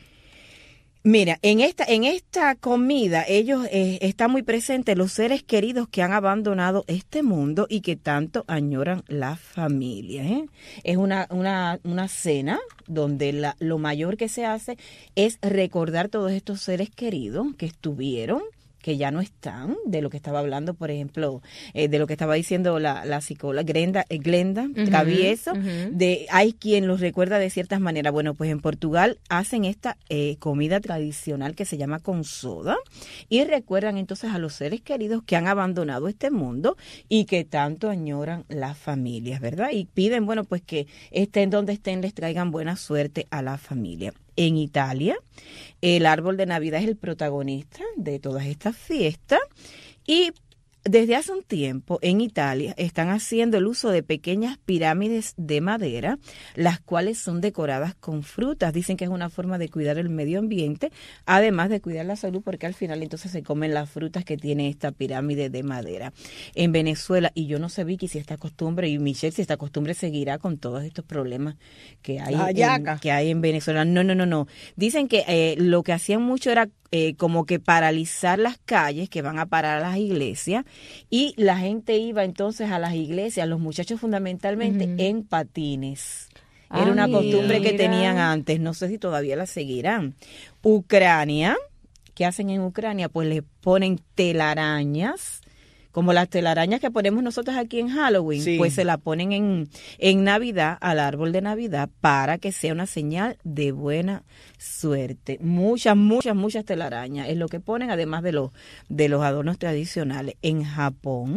Mira, en esta en esta comida ellos eh, están muy presentes los seres queridos que han abandonado este mundo y que tanto añoran la familia. ¿eh? Es una una una cena donde la, lo mayor que se hace es recordar todos estos seres queridos que estuvieron, que ya no están, de lo que estaba hablando, por ejemplo, eh, de lo que estaba diciendo la, la psicóloga Glenda, eh, Glenda uh-huh, Travieso, uh-huh. de hay quien los recuerda de ciertas maneras. Bueno, pues en Portugal hacen esta eh, comida tradicional que se llama con soda y recuerdan entonces a los seres queridos que han abandonado este mundo y que tanto añoran las familias, ¿verdad? Y piden, bueno, pues que estén donde estén, les traigan buena suerte a la familia. En Italia, el árbol de Navidad es el protagonista de todas estas fiestas y desde hace un tiempo en Italia están haciendo el uso de pequeñas pirámides de madera, las cuales son decoradas con frutas. Dicen que es una forma de cuidar el medio ambiente, además de cuidar la salud, porque al final entonces se comen las frutas que tiene esta pirámide de madera. En Venezuela, y yo no sé, Vicky, si esta costumbre, y Michelle, si esta costumbre seguirá con todos estos problemas que hay, en, que hay en Venezuela. No, no, no, no. Dicen que eh, lo que hacían mucho era Eh, como que paralizar las calles que van a parar a las iglesias y la gente iba entonces a las iglesias, los muchachos fundamentalmente uh-huh. en patines. Ah, Era una mira. costumbre que tenían antes, no sé si todavía la seguirán. Ucrania, ¿qué hacen en Ucrania? Pues le ponen telarañas, como las telarañas que ponemos nosotros aquí en Halloween, sí. pues se la ponen en, en Navidad, al árbol de Navidad, para que sea una señal de buena suerte. Muchas, muchas, muchas telarañas es lo que ponen, además de los, de los adornos tradicionales. En Japón,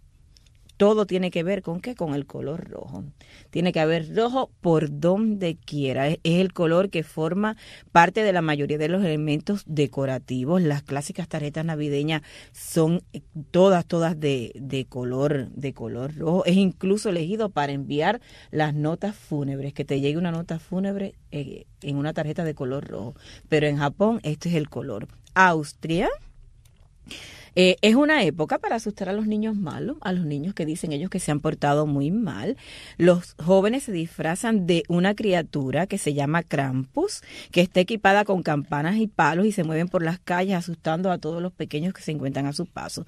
todo tiene que ver con ¿qué? Con el color rojo. Tiene que haber rojo por donde quiera. Es, es el color que forma parte de la mayoría de los elementos decorativos. Las clásicas tarjetas navideñas son todas, todas de, de color, de color rojo. Es incluso elegido para enviar las notas fúnebres, que te llegue una nota fúnebre eh, en una tarjeta de color rojo. Pero en Japón este es el color. Austria. Eh, es una época para asustar a los niños malos, a los niños que dicen ellos que se han portado muy mal. Los jóvenes se disfrazan de una criatura que se llama Krampus, que está equipada con campanas y palos y se mueven por las calles asustando a todos los pequeños que se encuentran a su paso.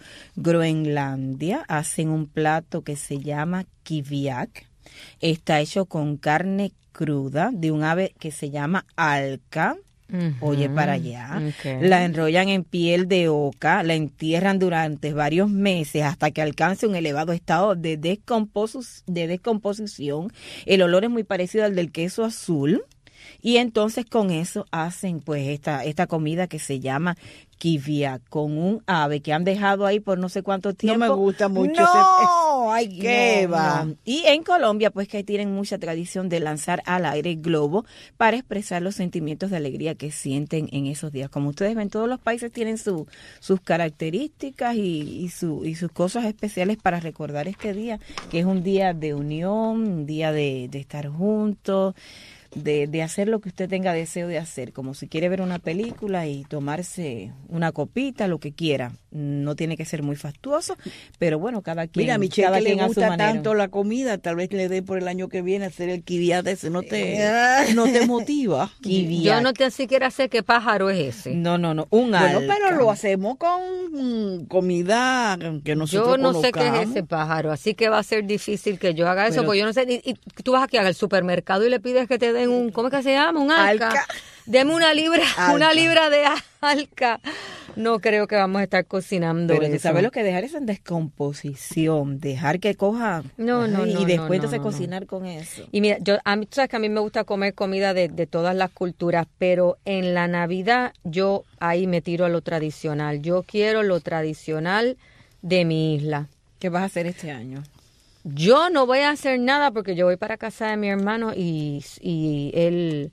Groenlandia hacen un plato que se llama kiviak. Está hecho con carne cruda de un ave que se llama alca. Uh-huh. Oye, para allá. Okay. La enrollan en piel de oca, la entierran durante varios meses hasta que alcance un elevado estado de, descomposi- de descomposición. El olor es muy parecido al del queso azul. Y entonces con eso hacen pues esta, esta comida que se llama kiviak, con un ave que han dejado ahí por no sé cuánto tiempo. No me gusta mucho. No, ese... ay, qué no, va. No. Y en Colombia pues que tienen mucha tradición de lanzar al aire globos para expresar los sentimientos de alegría que sienten en esos días. Como ustedes ven, todos los países tienen su, sus características y, y, su, y sus cosas especiales para recordar este día, que es un día de unión, un día de, de estar juntos, De, de hacer lo que usted tenga deseo de hacer, como si quiere ver una película y tomarse una copita, lo que quiera. No tiene que ser muy fastuoso, pero bueno, cada quien. Mira, a Michelle, cada que quien le gusta a su manera. tanto la comida, tal vez le dé por el año que viene hacer el kiviak ese, ¿no te, no te motiva? Kiviak. Yo no te siquiera sé qué pájaro es ese. No, no, no, un Bueno, alca. pero lo hacemos con mm, comida que nosotros Yo no conozcamos. sé qué es ese pájaro, así que va a ser difícil que yo haga eso, Pero, porque yo no sé. Y, y tú vas aquí al supermercado y le pides que te den un, ¿cómo es que se llama? Un alca. alca. Deme una libra, alca. una libra de alca. No creo que vamos a estar cocinando Pero eso. ¿sabes lo que dejar eso en descomposición? Dejar que coja no, no, ay, no, y después no, no, entonces no, cocinar no. con eso. Y mira, yo a mí, tú sabes que a mí me gusta comer comida de, de todas las culturas, pero en la Navidad yo ahí me tiro a lo tradicional. Yo quiero lo tradicional de mi isla. ¿Qué vas a hacer este año? Yo no voy a hacer nada porque yo voy para casa de mi hermano y, y él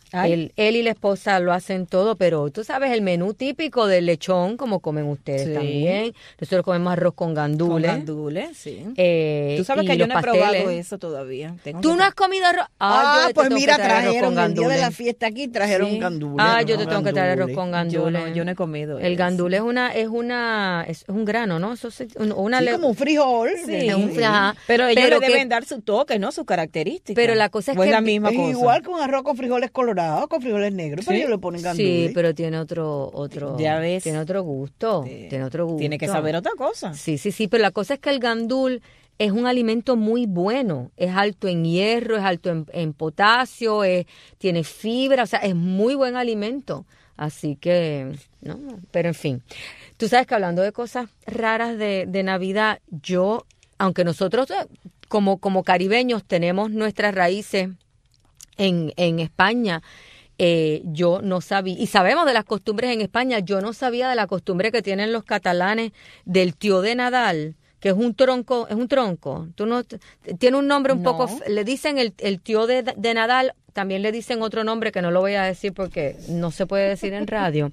Él, él y la esposa lo hacen todo, pero tú sabes, el menú típico del lechón, como comen ustedes Sí. también. Nosotros comemos arroz con gandules. Con gandules, sí. Eh, Tú sabes y que yo los no he probado pasteles. eso todavía. Tengo ¿Tú que- no has comido arroz? Ah, yo te pues tengo que mira, traer arroz con trajeron el día de gandules. la fiesta aquí, trajeron Sí. gandules. Ah, yo arroz te tengo que traer arroz gandules. con Yo gandules. no, yo no he comido El eso. gandule es una, es una, es un grano, ¿no? Eso es un- una Sí, le- como un frijol. Sí, es un fri- ajá. pero ellos Pero le que- deben dar su toque, ¿no? Su característica. Pero la cosa es ¿O que la misma Es cosa. igual con arroz con frijoles colorados, con frijoles negros, pero Sí. ellos le ponen gandules. Sí, pero tiene otro, otro, Ya ves. tiene otro gusto, tiene otro gusto. Tiene que saber otra cosa. Sí, sí, sí, pero la cosa es que el gandul es un alimento muy bueno, es alto en hierro, es alto en, en potasio, es- tiene fibra, o sea, es muy buen alimento. Así que, no, pero en fin. Tú sabes que hablando de cosas raras de, de Navidad, yo, aunque nosotros eh, como, como caribeños tenemos nuestras raíces en, en España, eh, yo no sabía, y sabemos de las costumbres en España, yo no sabía de la costumbre que tienen los catalanes del tío de Nadal, que es un tronco, es un tronco, tú no, tiene un nombre un No. poco, le dicen el, el tío de, de Nadal, también le dicen otro nombre que no lo voy a decir porque no se puede decir en radio,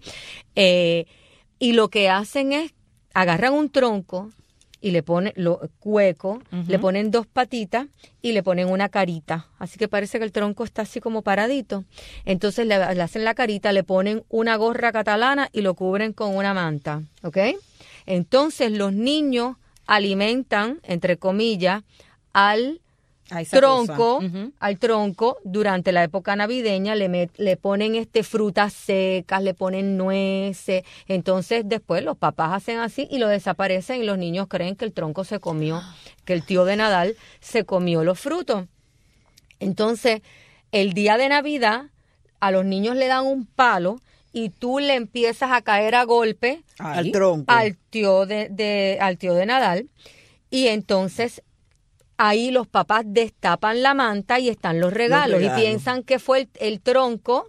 eh, y lo que hacen es, agarran un tronco, y le ponen lo hueco, Ujú. le ponen dos patitas y le ponen una carita. Así que parece que el tronco está así como paradito. Entonces le, le hacen la carita, le ponen una gorra catalana y lo cubren con una manta, ¿ok? Entonces los niños alimentan, entre comillas, al A esa tronco, cosa. Ujú. al tronco durante la época navideña, le, met- le ponen este frutas secas, le ponen nueces, entonces después los papás hacen así y lo desaparecen y los niños creen que el tronco se comió, que el tío de Nadal se comió los frutos. Entonces, el día de Navidad, a los niños le dan un palo y tú le empiezas a caer a golpe Al tronco. al tío de, de- al tío de Nadal y entonces ahí los papás destapan la manta y están los regalos, regalos. y piensan que fue el, el tronco,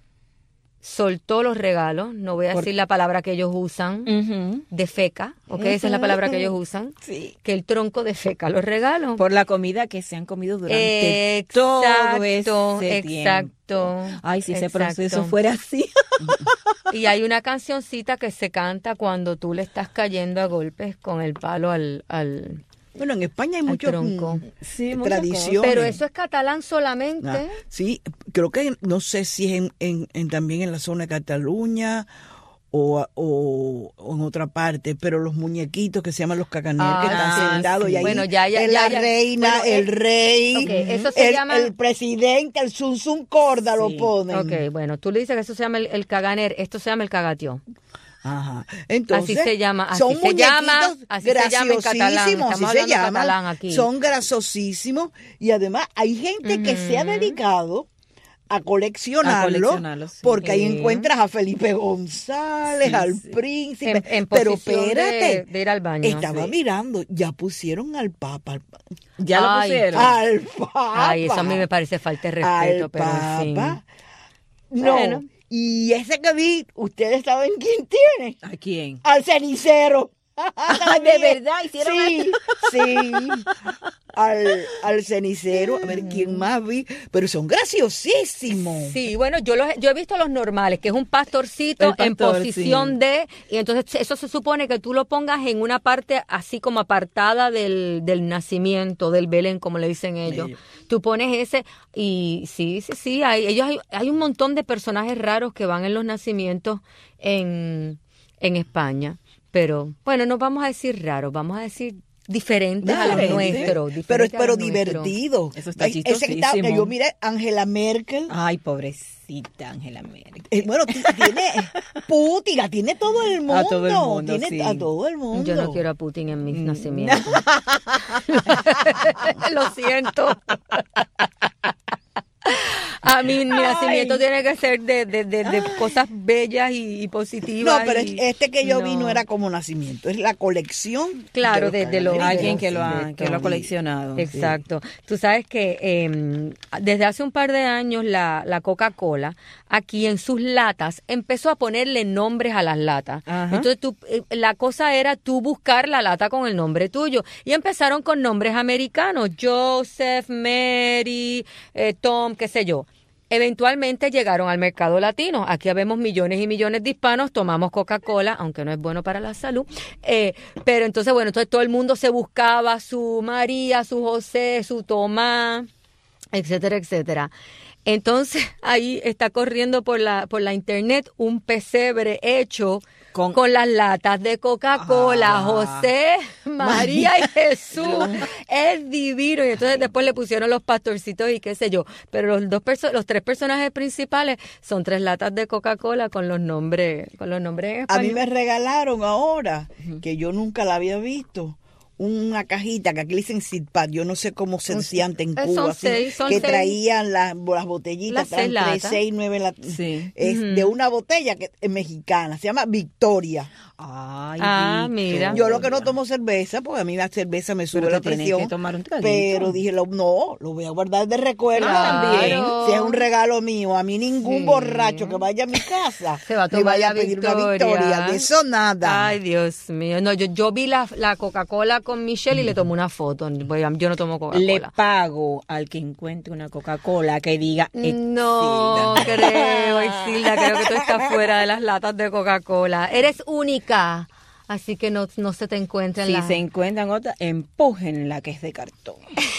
soltó los regalos, no voy a Por- decir la palabra que ellos usan, Ujú. defeca, ¿ok? Esa es la palabra que ellos usan, Sí. que el tronco defeca los regalos. Por la comida que se han comido durante Exacto, todo ese exacto. tiempo. Ay, si ese exacto. proceso fuera así. Y hay una cancioncita que se canta cuando tú le estás cayendo a golpes con el palo al... al Bueno, en España hay al muchas tronco. mm, Sí, muchas tradiciones. Pero eso es catalán solamente. Ah, sí, creo que no sé si es en, en- en- también en la zona de Cataluña o, o- o en otra parte, pero los muñequitos que se llaman los cacaner, Ah, que están sí, sentados sí. y ahí Bueno, ya, ya, es ya, la ya. reina, Bueno, el eh, rey, ok, eso se el, llama- el presidente, el Sun Sun Corda lo ponen. Ok, bueno, tú le dices que eso se llama el, el caganer, esto se llama el cagateó. Ajá. Entonces, Así se llama, así son se llama, muñequitos así se llama en catalán, graciosísimos, estamos así se hablando llaman, catalán aquí. son grasosísimos y además hay gente que se ha dedicado a coleccionarlo, A coleccionarlo, sí. porque ahí Sí. encuentras a Felipe González, Sí, al sí. príncipe, En- en pero posición espérate, de- de ir al baño, estaba sí. mirando, ya pusieron al Papa, al, Ya lo Ay, pusieron. al Papa, Ay, eso a mí me parece falta de respeto, al pero en fin. Papa. No, Bueno. y ese que vi, ustedes saben quién tiene, ¿A quién? al cenicero. ¿De verdad hicieron Sí, sí. Al, al cenicero, a ver quién más vi, pero son graciosísimos. Sí, bueno, yo los, yo he visto los normales, que es un pastorcito El pastor, en posición sí. de, y entonces eso se supone que tú lo pongas en una parte así como apartada del, del nacimiento, del Belén, como le dicen ellos. Ellos. Tú pones ese, y sí, sí, sí, hay, ellos hay, hay un montón de personajes raros que van en los nacimientos en, en España. Pero, bueno, no vamos a decir raros, vamos a decir diferentes a los Diferente. nuestros. Pero, diferentes a pero los nuestros. divertido. Eso está Ay, ese que está- chistosísimo. yo miré Angela Merkel. Ay, pobrecita Angela Merkel. Eh, bueno, t- tiene Putin, la tiene todo el mundo. A todo el mundo, tiene sí. a todo el mundo. Yo no quiero a Putin en Mm. mis nacimientos. Lo siento. A mí mi nacimiento tiene que ser de, de, de, de cosas bellas y, y positivas. No, pero y- este que yo vi no. no era como nacimiento, es la colección. Claro, de, de los... Alguien de que lo ha- de que lo ha todo. coleccionado, sí. Exacto. Tú sabes que eh, desde hace un par de años la, la Coca-Cola aquí en sus latas empezó a ponerle nombres a las latas. Ajá. Entonces tú, eh, la cosa era tú buscar la lata con el nombre tuyo. Y empezaron con nombres americanos. Joseph, Mary, eh, Tom, qué sé yo. eventualmente llegaron al mercado latino. Aquí vemos millones y millones de hispanos, tomamos Coca-Cola, aunque no es bueno para la salud. Eh, pero entonces, bueno, entonces todo el mundo se buscaba su María, su José, su Tomás, etcétera, etcétera. Entonces, ahí está corriendo por la por la internet un pesebre hecho con, con las latas de Coca-Cola, ah, José, María y Jesús. Es divino. Y entonces después le pusieron los pastorcitos y qué sé yo. Pero los dos perso- los tres personajes principales son tres latas de Coca-Cola con los nombres, con los nombres en español. A mí me regalaron ahora, uh-huh, que yo nunca la había visto, una cajita que aquí le dicen Sidpad, yo no sé cómo se decía antes en Cuba, son así, seis, son que seis. Traían las, las botellitas, traen tres, seis, nueve latas, sí, es uh-huh, de una botella que es mexicana, se llama Victoria. Ay, ah, mira. Yo lo que no tomo cerveza, porque a mí la cerveza me sube la presión, que tomar un pero dije, lo, no, lo voy a guardar de recuerdo claro, también, si es un regalo mío, a mí ningún sí, borracho que vaya a mi casa se va a tomar me vaya a pedir victoria. una Victoria, de eso nada. Ay, Dios mío, no, yo, yo vi la, la Coca-Cola con Michelle y le tomé una foto, yo no tomo Coca-Cola. Le pago al que encuentre una Coca-Cola que diga no creo, Isilda, creo que tú estás fuera de las latas de Coca-Cola, eres única. Así que no, no se te encuentran si las... se encuentran otras, empujen la que es de cartón.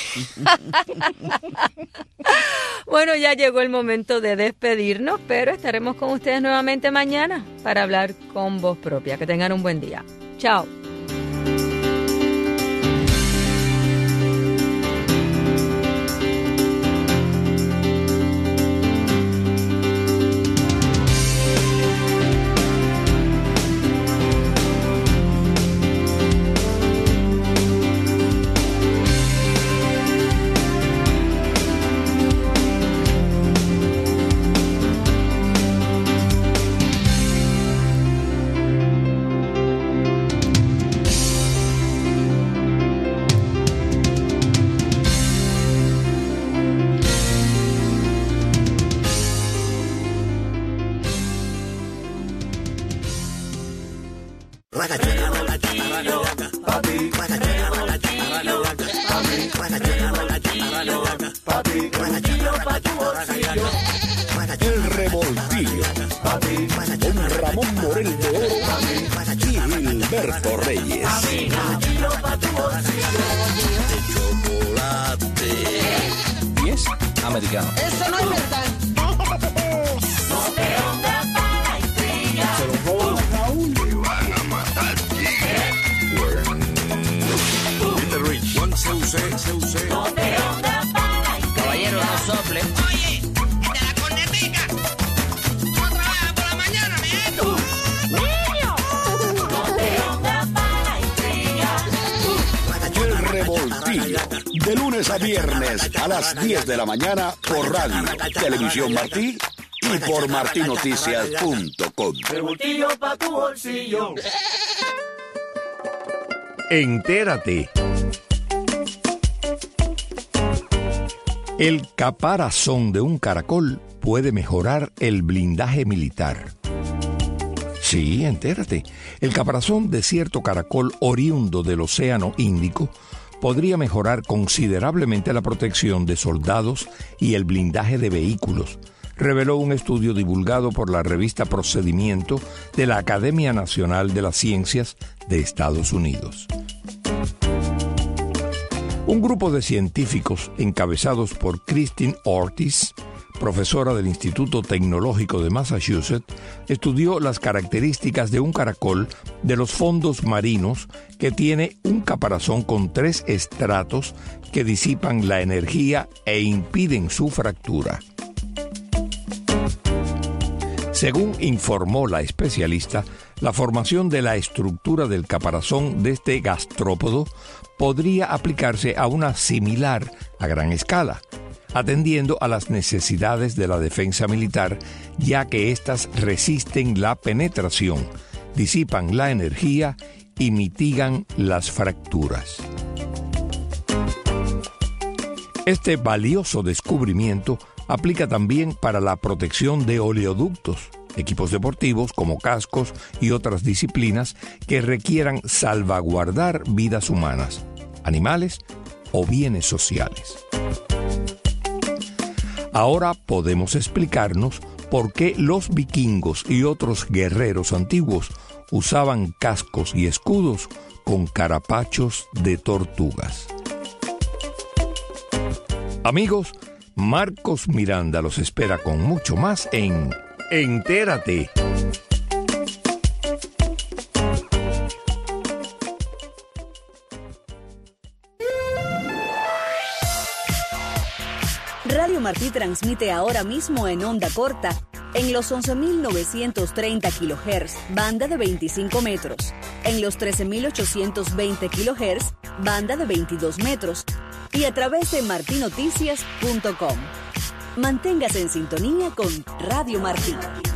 Bueno, ya llegó el momento de despedirnos, pero estaremos con ustedes nuevamente mañana para hablar con voz propia. Que tengan un buen día. Chao. El Revoltillo, con Ramón Morel de Oro y Gilberto Reyes. Chocolate. Y es americano. Eso no es verdad. No te ronda para estrella. Se lo roban a Raúl. Te van a matar. Little Rich. One C U C, C U C. No te ronda para estrella. Caballero, no sople. Oye, el de la cornetica. No trabaja por la mañana, mi hijo. ¡Niño! No te ronda para estrella. El Revoltillo, de lunes a viernes a las diez de la mañana por Radio Televisión Martí y por martinoticias punto com. Revoltillo pa' tu bolsillo. Entérate. El caparazón de un caracol puede mejorar el blindaje militar. Sí, entérate. El caparazón de cierto caracol oriundo del Océano Índico podría mejorar considerablemente la protección de soldados y el blindaje de vehículos, reveló un estudio divulgado por la revista Procedimiento de la Academia Nacional de las Ciencias de Estados Unidos. Un grupo de científicos encabezados por Christine Ortiz, profesora del Instituto Tecnológico de Massachusetts, estudió las características de un caracol de los fondos marinos que tiene un caparazón con tres estratos que disipan la energía e impiden su fractura. Según informó la especialista, la formación de la estructura del caparazón de este gastrópodo podría aplicarse a una similar a gran escala, atendiendo a las necesidades de la defensa militar, ya que éstas resisten la penetración, disipan la energía y mitigan las fracturas. Este valioso descubrimiento aplica también para la protección de oleoductos, equipos deportivos como cascos y otras disciplinas que requieran salvaguardar vidas humanas, animales o bienes sociales. Ahora podemos explicarnos por qué los vikingos y otros guerreros antiguos usaban cascos y escudos con carapachos de tortugas. Amigos, Marcos Miranda los espera con mucho más en Entérate. Radio Martí transmite ahora mismo en onda corta en los once mil novecientos treinta kilohertz, banda de veinticinco metros, en los trece mil ochocientos veinte kilohertz, banda de veintidós metros, y a través de marti noticias punto com. Manténgase en sintonía con Radio Martí.